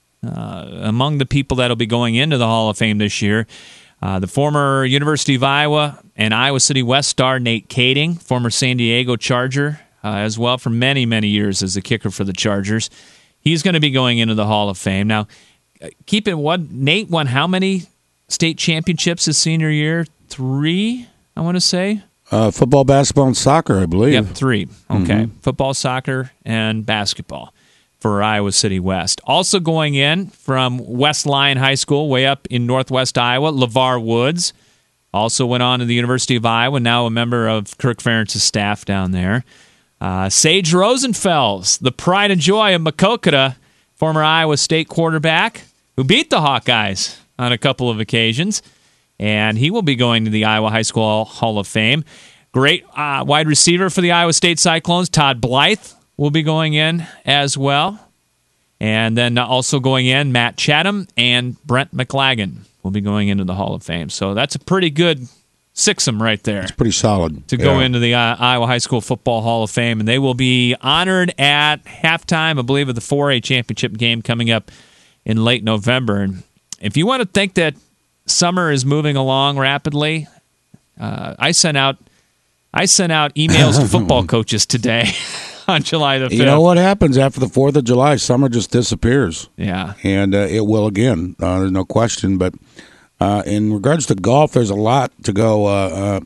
[SPEAKER 1] uh, among the people that'll be going into the Hall of Fame this year, uh, the former University of Iowa and Iowa City West star Nate Kading, former San Diego Charger uh, as well for many, many years as the kicker for the Chargers. He's going to be going into the Hall of Fame. Now, keep it what Nate won how many state championships his senior year? Three, I want to say.
[SPEAKER 2] Uh, football, basketball, and soccer, I believe.
[SPEAKER 1] Yep, three. Okay.
[SPEAKER 2] Mm-hmm.
[SPEAKER 1] Football, soccer, and basketball for Iowa City West. Also going in from West Lyon High School, way up in northwest Iowa, LeVar Woods. Also went on to the University of Iowa, now a member of Kirk Ferentz's staff down there. Uh, Sage Rosenfels, the pride and joy of Maquoketa, former Iowa State quarterback, who beat the Hawkeyes on a couple of occasions. And he will be going to the Iowa High School Hall of Fame. Great uh, wide receiver for the Iowa State Cyclones, Todd Blythe, will be going in as well. And then also going in, Matt Chatham and Brent McLagan will be going into the Hall of Fame. So that's a pretty good sixum right there.
[SPEAKER 2] It's pretty solid.
[SPEAKER 1] To
[SPEAKER 2] yeah.
[SPEAKER 1] go into the uh, Iowa High School Football Hall of Fame. And they will be honored at halftime, I believe, of the four A championship game coming up in late November. And if you want to think that summer is moving along rapidly, uh, I sent out I sent out emails to football coaches today on July the fifth.
[SPEAKER 2] You know what happens after the fourth of July? Summer just disappears.
[SPEAKER 1] Yeah.
[SPEAKER 2] And uh, it will again. Uh, there's no question. But uh, in regards to golf, there's a lot to go uh, uh,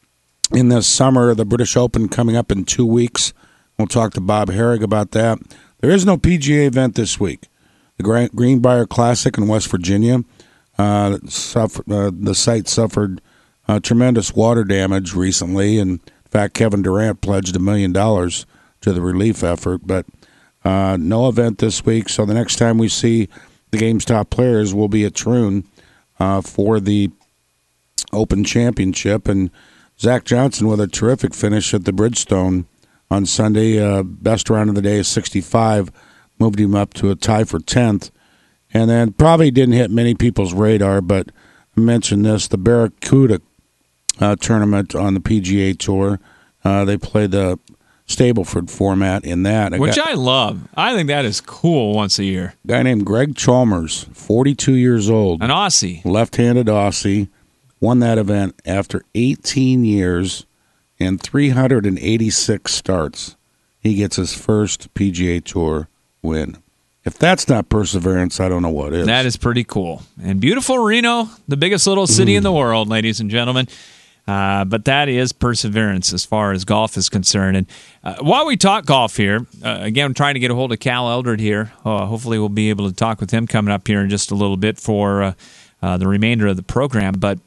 [SPEAKER 2] in this summer. The British Open coming up in two weeks. We'll talk to Bob Herrig about that. There is no P G A event this week. the Gra- Greenbrier Classic in West Virginia. Uh, suffered, uh, the site suffered uh, tremendous water damage recently, and in fact, Kevin Durant pledged a million dollars to the relief effort. But uh, no event this week, so the next time we see the game's top players will be at Troon uh, for the Open Championship, and Zach Johnson with a terrific finish at the Bridgestone on Sunday. Uh, best round of the day is sixty-five, moved him up to a tie for tenth. And then probably didn't hit many people's radar, but I mentioned this, the Barracuda uh, tournament on the P G A Tour. Uh, they play the Stableford format in that. A
[SPEAKER 1] Which
[SPEAKER 2] guy,
[SPEAKER 1] I love. I think that is cool once a year.
[SPEAKER 2] A guy named Greg Chalmers, forty-two years old.
[SPEAKER 1] An Aussie.
[SPEAKER 2] Left-handed Aussie. Won that event after eighteen years and three hundred eighty-six starts. He gets his first P G A Tour win. If that's not perseverance, I don't know what is.
[SPEAKER 1] That is pretty cool. And beautiful Reno, the biggest little city
[SPEAKER 2] Mm.
[SPEAKER 1] in the world, ladies and gentlemen. Uh, but that is perseverance as far as golf is concerned. And uh, while we talk golf here, uh, again, I'm trying to get a hold of Cal Eldred here. Uh, hopefully we'll be able to talk with him coming up here in just a little bit for uh, uh, the remainder of the program. But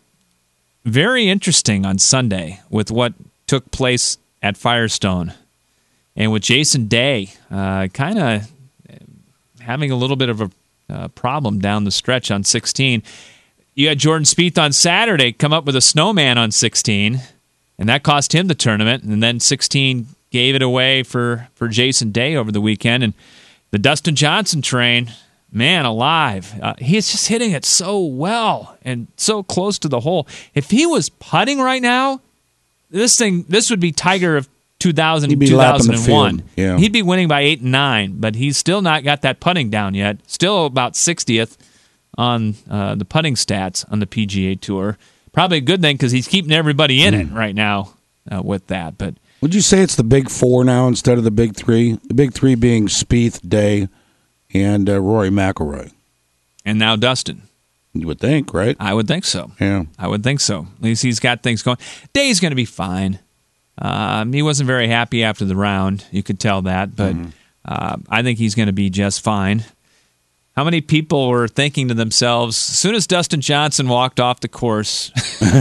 [SPEAKER 1] very interesting on Sunday with what took place at Firestone. And with Jason Day uh, kind of having a little bit of a uh, problem down the stretch on sixteen. You had Jordan Spieth on Saturday come up with a snowman on sixteen, and that cost him the tournament. And then sixteen gave it away for, for Jason Day over the weekend. And the Dustin Johnson train, man alive, uh, he's just hitting it so well and so close to the hole. If he was putting right now, this thing, this would be Tiger of two thousand,
[SPEAKER 2] He'd be
[SPEAKER 1] two
[SPEAKER 2] lapping the
[SPEAKER 1] thousand one.
[SPEAKER 2] field. Yeah.
[SPEAKER 1] He'd be winning by eight and nine, but he's still not got that putting down yet. Still about sixtieth on uh, the putting stats on the P G A Tour. Probably a good thing because he's keeping everybody in it right now uh, with that. But
[SPEAKER 2] would you say it's the big four now instead of the big three? The big three being Spieth, Day, and uh, Rory McIlroy.
[SPEAKER 1] And now Dustin.
[SPEAKER 2] You would think, right?
[SPEAKER 1] I would think so.
[SPEAKER 2] Yeah.
[SPEAKER 1] I would think so. At least he's got things going. Day's going to be fine. Um, he wasn't very happy after the round. You could tell that. But mm-hmm. uh, I think he's going to be just fine. How many people were thinking to themselves, as soon as Dustin Johnson walked off the course,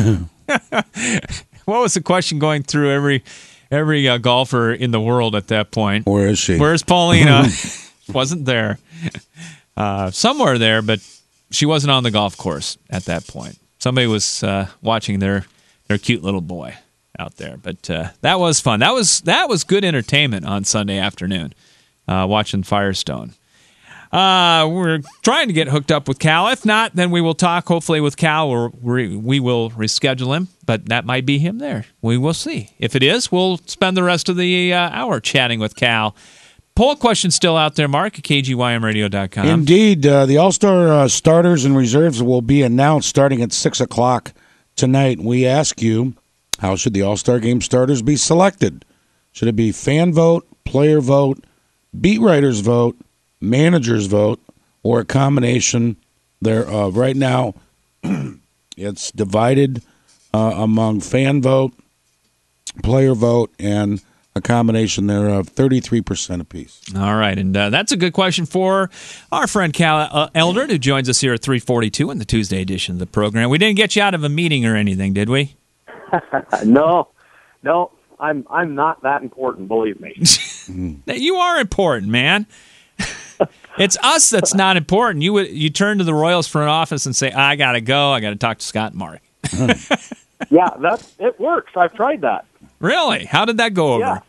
[SPEAKER 1] what was the question going through every every uh, golfer in the world at that point?
[SPEAKER 2] Where is she?
[SPEAKER 1] Where's Paulina? Wasn't there. Uh, somewhere there, but she wasn't on the golf course at that point. Somebody was uh, watching their, their cute little boy out there. But uh, that was fun. That was that was good entertainment on Sunday afternoon, uh, watching Firestone. Uh, we're trying to get hooked up with Cal. If not, then we will talk, hopefully, with Cal, or we, we will reschedule him. But that might be him there. We will see. If it is, we'll spend the rest of the uh, hour chatting with Cal. Poll question still out there, Mark, at K G Y M radio dot com.
[SPEAKER 2] Indeed. Uh, the All-Star uh, starters and reserves will be announced starting at six o'clock tonight. We ask you, how should the All-Star Game starters be selected? Should it be fan vote, player vote, beat writers vote, managers vote, or a combination thereof? Right now, it's divided uh, among fan vote, player vote, and a combination thereof, thirty-three percent apiece.
[SPEAKER 1] All right, and uh, that's a good question for our friend Cal uh, Eldred, who joins us here at three forty-two in the Tuesday edition of the program. We didn't get you out of a meeting or anything, did we?
[SPEAKER 15] no, no, I'm I'm not that important, believe me.
[SPEAKER 1] You are important, man. It's us that's not important. You would you turn to the Royals front office and say, "I gotta go. I gotta talk to Scott and Mark."
[SPEAKER 15] Yeah, that's it works. I've tried that.
[SPEAKER 1] Really? How did that go over?
[SPEAKER 15] Yeah.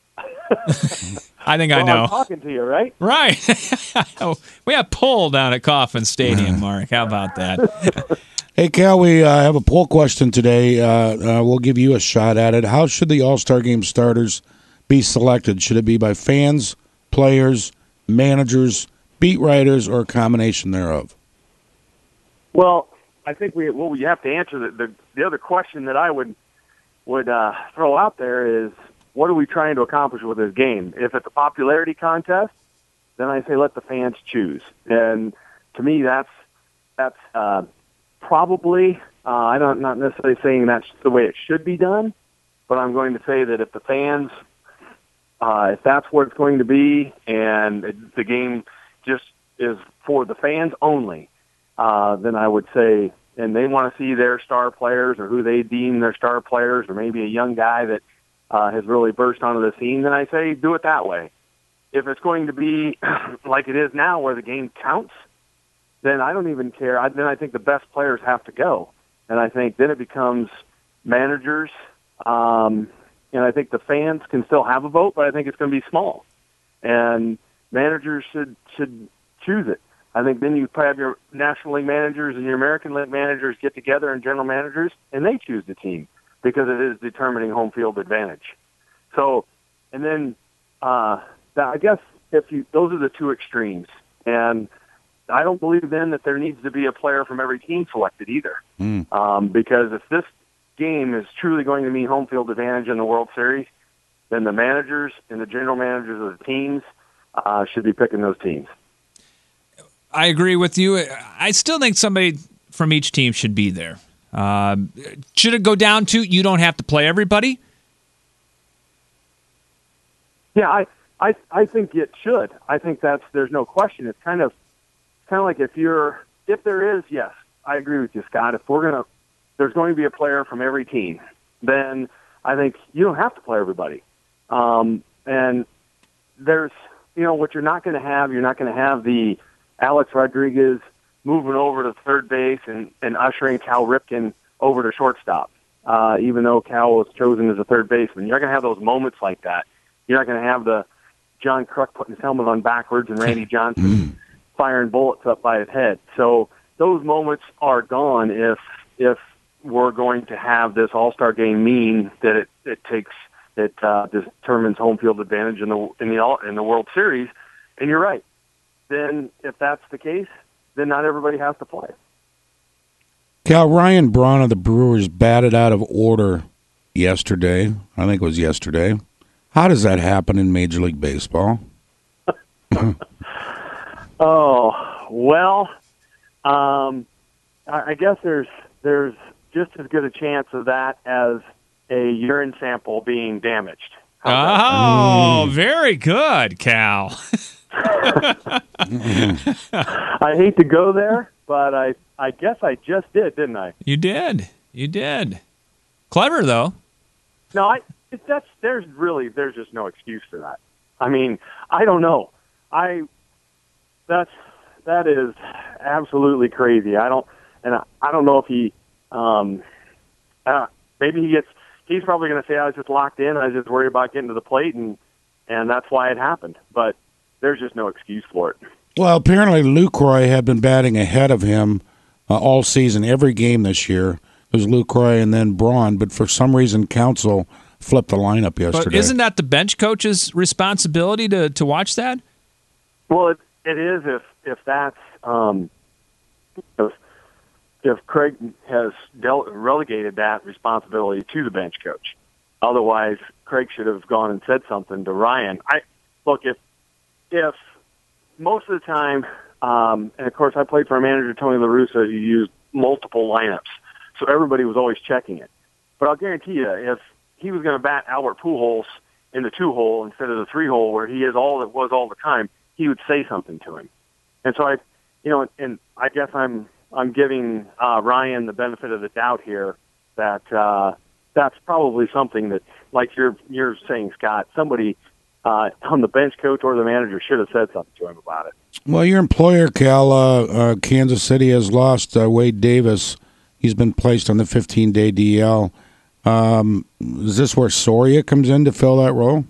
[SPEAKER 1] I think
[SPEAKER 15] well,
[SPEAKER 1] I know.
[SPEAKER 15] I'm talking to you, right?
[SPEAKER 1] Right. We have pull down at Coffin Stadium, Mark. How about that?
[SPEAKER 2] Hey, Cal, we uh, have a poll question today. Uh, uh, we'll give you a shot at it. How should the All-Star Game starters be selected? Should it be by fans, players, managers, beat writers, or a combination thereof?
[SPEAKER 15] Well, I think we well we have to answer the the, the other question that I would would uh, throw out there is, what are we trying to accomplish with this game? If it's a popularity contest, then I say let the fans choose. And to me, that's that's uh, probably uh, I'm not not necessarily saying that's the way it should be done, but I'm going to say that if the fans, uh, if that's what it's going to be, and the game just is for the fans only, uh, then I would say, and they want to see their star players or who they deem their star players, or maybe a young guy that uh, has really burst onto the scene, then I say do it that way. If it's going to be like it is now where the game counts, then I don't even care. I, then I think the best players have to go. And I think then it becomes managers, um, and I think the fans can still have a vote, but I think it's going to be small. And managers should should choose it. I think then you have your National League managers and your American League managers get together, and general managers, and they choose the team because it is determining home field advantage. So, and then uh, I guess if you those are the two extremes, and I don't believe then that there needs to be a player from every team selected either,
[SPEAKER 2] Mm.
[SPEAKER 15] um, because if this game is truly going to mean home field advantage in the World Series, then the managers and the general managers of the teams uh, should be picking those teams.
[SPEAKER 1] I agree with you. I still think somebody from each team should be there. Um, should it go down to you don't have to play everybody?
[SPEAKER 15] Yeah, I, I, I think it should. I think that's there's no question. It's kind of kind of like if you're if there is, yes, I agree with you, Scott. If we're gonna there's going to be a player from every team, then I think you don't have to play everybody. Um, and there's you know what you're not going to have. You're not going to have the Alex Rodriguez moving over to third base and, and ushering Cal Ripken over to shortstop, uh, even though Cal was chosen as a third baseman. You're not going to have those moments like that. You're not going to have the John Kruk putting his helmet on backwards and Randy Johnson firing bullets up by his head. So those moments are gone if if we're going to have this All-Star game mean that it, it takes it uh, determines home field advantage in the in the in the World Series. And you're right. Then if that's the case, then not everybody has to play.
[SPEAKER 2] Cal, Ryan Braun of the Brewers batted out of order yesterday. I think it was yesterday. How does that happen in Major League Baseball?
[SPEAKER 15] Oh, well, um, I, I guess there's there's just as good a chance of that as a urine sample being damaged.
[SPEAKER 1] Oh, very good, Cal.
[SPEAKER 15] I hate to go there, but I I guess I just did, didn't I?
[SPEAKER 1] You did. You did. Clever, though.
[SPEAKER 15] No, I it, that's there's really there's just no excuse for that. I mean, I don't know. I that's that is absolutely crazy. I don't and I, I don't know if he um uh, maybe he gets he's probably going to say I was just locked in. I was just worried about getting to the plate, and and that's why it happened. But there's just no excuse for it.
[SPEAKER 2] Well, apparently Lucroy had been batting ahead of him uh, all season, every game this year. It was Lucroy and then Braun, but for some reason Council flipped the lineup yesterday.
[SPEAKER 1] But isn't that the bench coach's responsibility to, to watch that?
[SPEAKER 15] Well, it, it is if if that's um, if, if Craig has del- relegated that responsibility to the bench coach. Otherwise, Craig should have gone and said something to Ryan. I look if. If most of the time, um, and of course I played for a manager, Tony La Russa, who used multiple lineups, so everybody was always checking it. But I'll guarantee you, if he was going to bat Albert Pujols in the two-hole instead of the three-hole where he is all that was all the time, he would say something to him. And so I, you know, and I guess I'm I'm giving uh, Ryan the benefit of the doubt here that uh, that's probably something that, like you're you're saying, Scott, somebody. Uh, on the bench coach or the manager should have said something to him about it.
[SPEAKER 2] Well, your employer, Cal, uh, uh, Kansas City has lost uh, Wade Davis. He's been placed on the fifteen-day D L. Um, is this where Soria comes in to fill that role?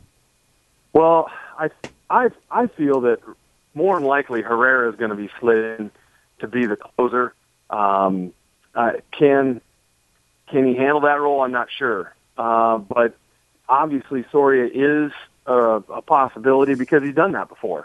[SPEAKER 15] Well, I, I, I feel that more than likely Herrera is going to be slid in to be the closer. Um, uh, can can he handle that role? I'm not sure. Uh, but obviously Soria is a, a possibility because he's done that before.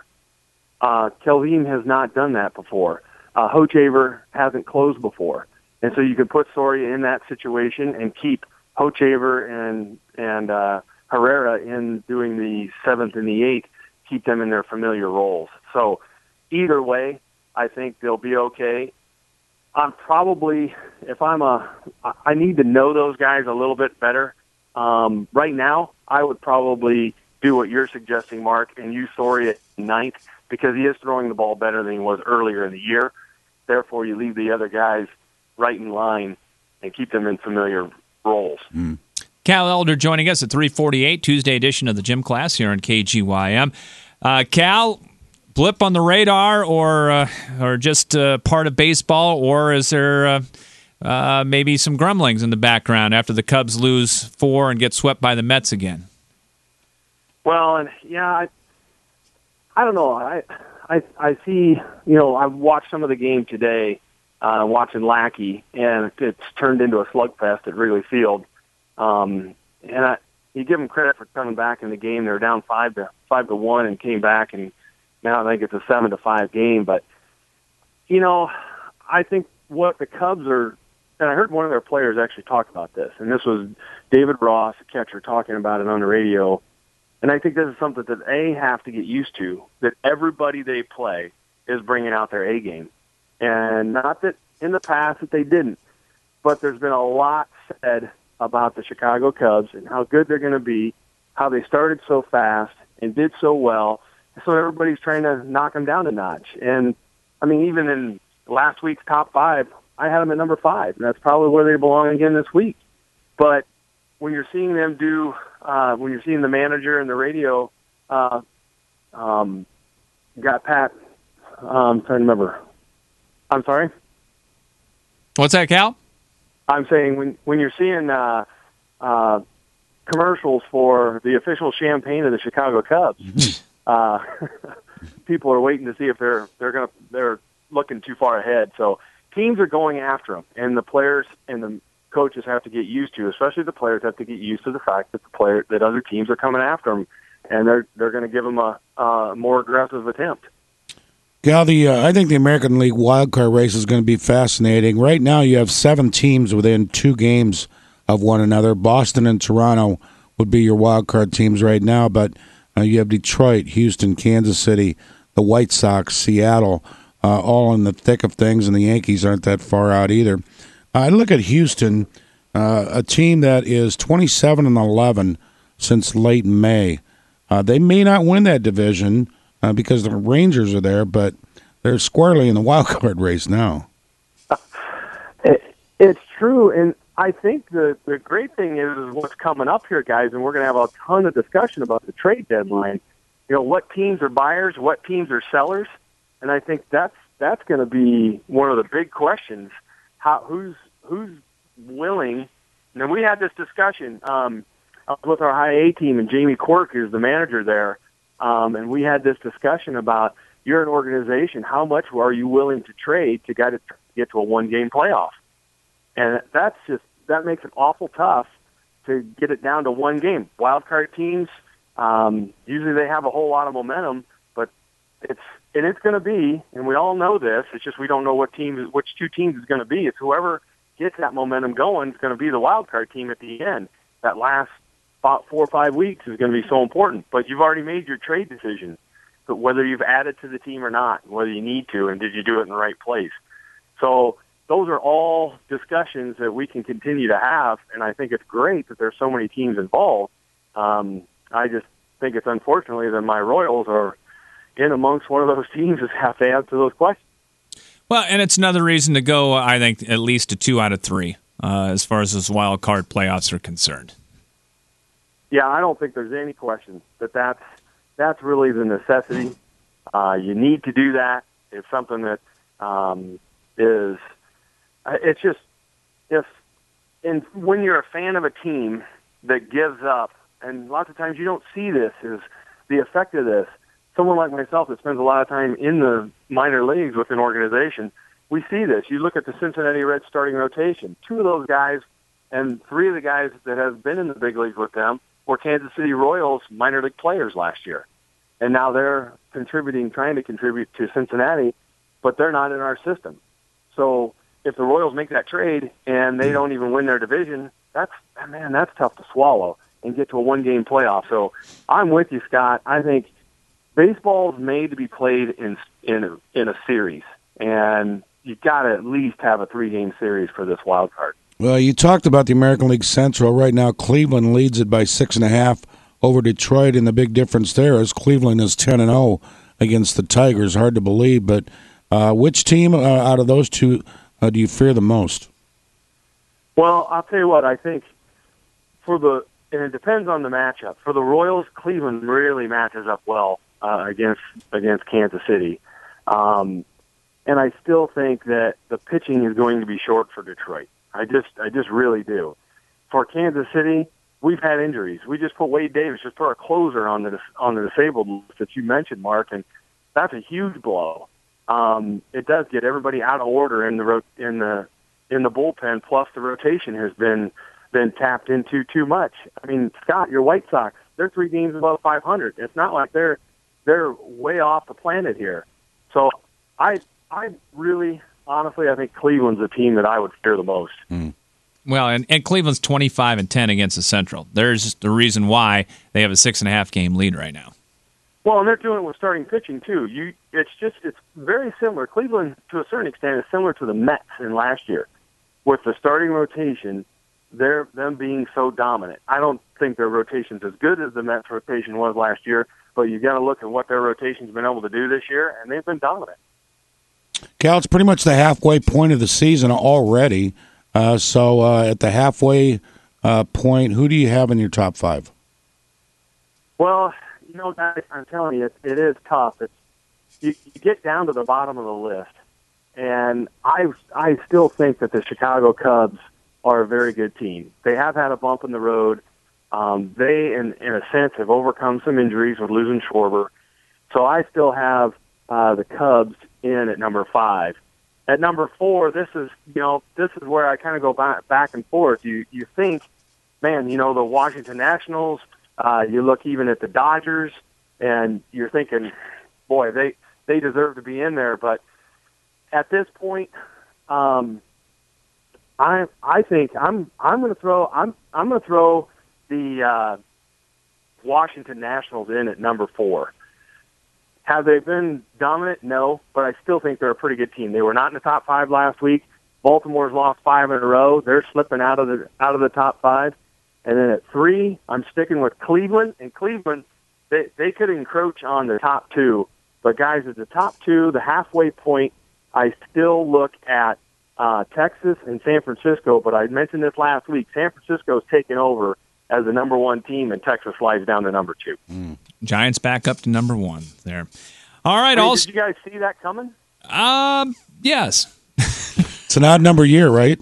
[SPEAKER 15] Uh, Kelvin has not done that before. Uh, Hochevar hasn't closed before. And so you could put Soria in that situation and keep Hochevar and, and uh, Herrera in doing the seventh and the eighth, keep them in their familiar roles. So either way, I think they'll be okay. I'm probably, if I'm a, I need to know those guys a little bit better. Um, right now, I would probably do what you're suggesting, Mark, and use Story at ninth because he is throwing the ball better than he was earlier in the year. Therefore, you leave the other guys right in line and keep them in familiar roles.
[SPEAKER 2] Mm.
[SPEAKER 1] Cal Elder joining us at three forty-eight, Tuesday edition of the Gym Class here on K G Y M. Uh, Cal, blip on the radar or uh, or just uh, part of baseball, or is there uh, uh, maybe some grumblings in the background after the Cubs lose four and get swept by the Mets again?
[SPEAKER 15] Well, and yeah, I, I don't know. I, I I see, you know, I watched some of the game today, uh, watching Lackey, and it's turned into a slugfest at Wrigley Field. Um, and I, you give them credit for coming back in the game. They were down five to five to one and came back, and now I think it's a seven to five game. But you know, I think what the Cubs are, and I heard one of their players actually talk about this, and this was David Ross, a catcher, talking about it on the radio. And I think this is something that they have to get used to, that everybody they play is bringing out their A game. And not that in the past that they didn't, but there's been a lot said about the Chicago Cubs and how good they're going to be, how they started so fast and did so well. So everybody's trying to knock them down a notch. And, I mean, even in last week's top five, I had them at number five, and that's probably where they belong again this week. But when you're seeing them do, uh, when you're seeing the manager and the radio, uh, um, got Pat, um, trying to remember. I'm sorry?
[SPEAKER 1] What's that, Cal?
[SPEAKER 15] I'm saying when when you're seeing uh, uh, commercials for the official champagne of the Chicago Cubs, uh, people are waiting to see if they're they're going to they're looking too far ahead. So teams are going after them, and the players and the coaches have to get used to, especially the players have to get used to the fact that the player that other teams are coming after them, and they're they're going to give them a, a more aggressive attempt.
[SPEAKER 2] Gal, the uh, I think the American League wildcard race is going to be fascinating. Right now, you have seven teams within two games of one another. Boston and Toronto would be your wildcard teams right now, but uh, you have Detroit, Houston, Kansas City, the White Sox, Seattle, uh, all in the thick of things, and the Yankees aren't that far out either. Uh, I look at Houston, uh, a team that is twenty-seven and eleven since late May. Uh, they may not win that division uh, because the Rangers are there, but they're squarely in the wild card race now.
[SPEAKER 15] It, it's true, and I think the, the great thing is, is what's coming up here, guys, and we're going to have a ton of discussion about the trade deadline. You know, what teams are buyers, what teams are sellers, and I think that's that's going to be one of the big questions. How who's who's willing? And we had this discussion um, with our high A team, and Jamie Quirk is the manager there, um, and we had this discussion about, you're an organization, how much are you willing to trade to get, it, get to a one-game playoff? And that's just, that makes it awful tough to get it down to one game. Wild card teams, um, usually they have a whole lot of momentum, but it's, and it's going to be, and we all know this, it's just we don't know what team, which two teams is going to be. It's whoever gets that momentum going is going to be the wild card team at the end. That last four or five weeks is going to be so important. But you've already made your trade decision, but whether you've added to the team or not, whether you need to, and did you do it in the right place. So those are all discussions that we can continue to have, and I think it's great that there's so many teams involved. Um, I just think it's unfortunately that my Royals are in amongst one of those teams that have to answer those questions.
[SPEAKER 1] Well, and it's another reason to go, I think, at least to two out of three uh, as far as those wild card playoffs are concerned.
[SPEAKER 15] Yeah, I don't think there's any question that that's, that's really the necessity. Uh, you need to do that. It's something that um, is, it's just, if, and when you're a fan of a team that gives up, and lots of times you don't see this, is the effect of this. Someone like myself that spends a lot of time in the minor leagues with an organization, we see this. You look at the Cincinnati Reds starting rotation. Two of those guys and three of the guys that have been in the big leagues with them were Kansas City Royals minor league players last year. And now they're contributing, trying to contribute to Cincinnati, but they're not in our system. So if the Royals make that trade and they don't even win their division, that's, man, that's tough to swallow and get to a one-game playoff. So I'm with you, Scott. I think baseball is made to be played in in a, in a series, and you got to at least have a three-game series for this wild card.
[SPEAKER 2] Well, you talked about the American League Central. Right now, Cleveland leads it by six and a half over Detroit, and the big difference there is Cleveland is ten and oh against the Tigers. Hard to believe, but uh, which team uh, out of those two uh, do you fear the most?
[SPEAKER 15] Well, I'll tell you what, I think for the, and it depends on the matchup. For the Royals, Cleveland really matches up well uh, against against Kansas City. Um, and I still think that the pitching is going to be short for Detroit. I just I just really do. For Kansas City, we've had injuries. We just put Wade Davis, just put our closer on the on the disabled list that you mentioned, Mark, and that's a huge blow. Um, it does get everybody out of order in the ro- in the in the bullpen. Plus, the rotation has been been tapped into too much. I mean, Scott, your White Sox, they're three games above five hundred. It's not like they're they're way off the planet here. So, I I really honestly I think Cleveland's the team that I would fear the most.
[SPEAKER 2] Mm.
[SPEAKER 1] Well, and, and Cleveland's twenty-five and ten against the Central. There's the reason why they have a six and a half game lead right now.
[SPEAKER 15] Well, and they're doing it with starting pitching too. You, it's just it's very similar. Cleveland, to a certain extent, is similar to the Mets in last year, with the starting rotation. They're them being so dominant. I don't think their rotation's as good as the Mets rotation was last year, but you got to look at what their rotation's been able to do this year, and they've been dominant.
[SPEAKER 2] Cal, it's pretty much the halfway point of the season already. Uh, so uh, at the halfway uh, point, who do you have in your top five?
[SPEAKER 15] Well, you know, guys, I'm telling you, it, it is tough. It's you, you get down to the bottom of the list, and I I still think that the Chicago Cubs are a very good team. They have had a bump in the road. Um, they, in in a sense, have overcome some injuries with losing Schwarber. So I still have uh, the Cubs in at number five. At number four, this is, you know, this is where I kind of go back, back and forth. You you think, man, you know, the Washington Nationals, uh, you look even at the Dodgers, and you're thinking, boy, they, they deserve to be in there. But at this point, um, I I think I'm I'm going to throw I'm I'm going to throw the uh, Washington Nationals in at number four. Have they been dominant? No, but I still think they're a pretty good team. They were not in the top five last week. Baltimore's lost five in a row. They're slipping out of the out of the top five. And then at three, I'm sticking with Cleveland. And Cleveland, they they could encroach on the top two. But guys, at the top two, the halfway point, I still look at uh, Texas and San Francisco. But I mentioned this last week. San Francisco's taken over as the number one team, and Texas slides down to number two.
[SPEAKER 1] Mm. Giants back up to number one there. All right,
[SPEAKER 15] Wait,
[SPEAKER 1] all
[SPEAKER 15] did you guys see that coming?
[SPEAKER 1] Um, yes.
[SPEAKER 2] It's an odd number year, right?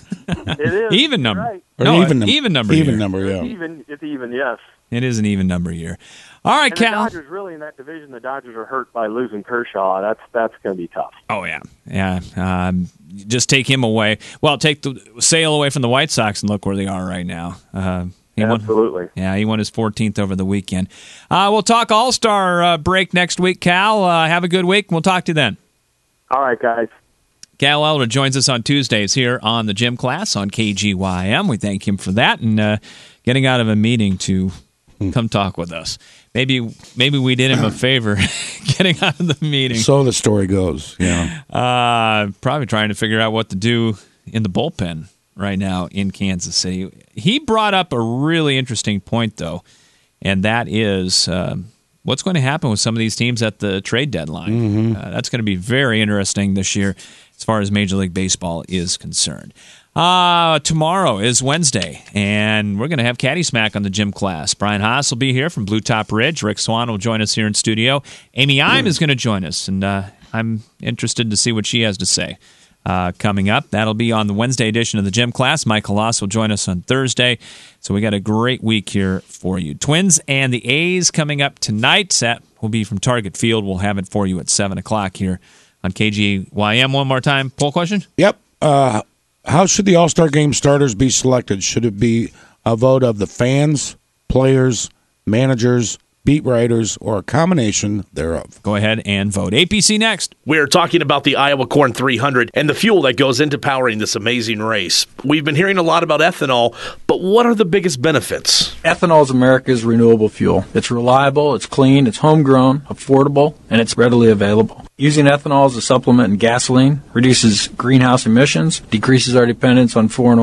[SPEAKER 15] It is
[SPEAKER 1] even number.
[SPEAKER 15] Right.
[SPEAKER 1] No,
[SPEAKER 2] even, num-
[SPEAKER 1] even number.
[SPEAKER 2] Even
[SPEAKER 1] year.
[SPEAKER 2] number, yeah.
[SPEAKER 15] It's even. It's even. Yes.
[SPEAKER 1] It is an even number year. All right,
[SPEAKER 15] and
[SPEAKER 1] Cal.
[SPEAKER 15] The Dodgers really in that division. The Dodgers are hurt by losing Kershaw. That's that's going to be tough.
[SPEAKER 1] Oh yeah, yeah. Um, just take him away. Well, take the Sale away from the White Sox and look where they are right now. Uh, He
[SPEAKER 15] Absolutely.
[SPEAKER 1] Won, yeah, he won his fourteenth over the weekend. Uh, we'll talk All-Star uh, break next week, Cal. Uh, have a good week, and we'll talk to you then.
[SPEAKER 15] All right, guys.
[SPEAKER 1] Cal Elder joins us on Tuesdays here on the Gym Class on K G Y M. We thank him for that and uh, getting out of a meeting to come talk with us. Maybe maybe we did him a favor getting out of the meeting.
[SPEAKER 2] So the story goes, yeah.
[SPEAKER 1] Uh, probably trying to figure out what to do in the bullpen right now in Kansas City. He brought up a really interesting point, though, and that is um, what's going to happen with some of these teams at the trade deadline.
[SPEAKER 2] Mm-hmm.
[SPEAKER 1] Uh, that's going to be very interesting this year as far as Major League Baseball is concerned. Uh, tomorrow is Wednesday, and we're going to have Caddy Smack on the Gym Class. Brian Haas will be here from Blue Top Ridge. Rick Swan will join us here in studio. Amy Im is going to join us, and uh, I'm interested to see what she has to say. Uh, coming up. That'll be on the Wednesday edition of the Gym Class. Michael Loss will join us on Thursday. So we got a great week here for you. Twins and the A's coming up tonight. That will be from Target Field. We'll have it for you at seven o'clock here on K G Y M. One more time. Poll question?
[SPEAKER 2] Yep. Uh, how should the All-Star Game starters be selected? Should it be a vote of the fans, players, managers, beat writers, or a combination thereof?
[SPEAKER 1] Go ahead and vote. A P C next.
[SPEAKER 16] We're talking about the Iowa Corn three hundred and the fuel that goes into powering this amazing race. We've been hearing a lot about ethanol, but what are the biggest benefits?
[SPEAKER 17] Ethanol is America's renewable fuel. It's reliable, it's clean, it's homegrown, affordable, and it's readily available. Using ethanol as a supplement in gasoline reduces greenhouse emissions, decreases our dependence on foreign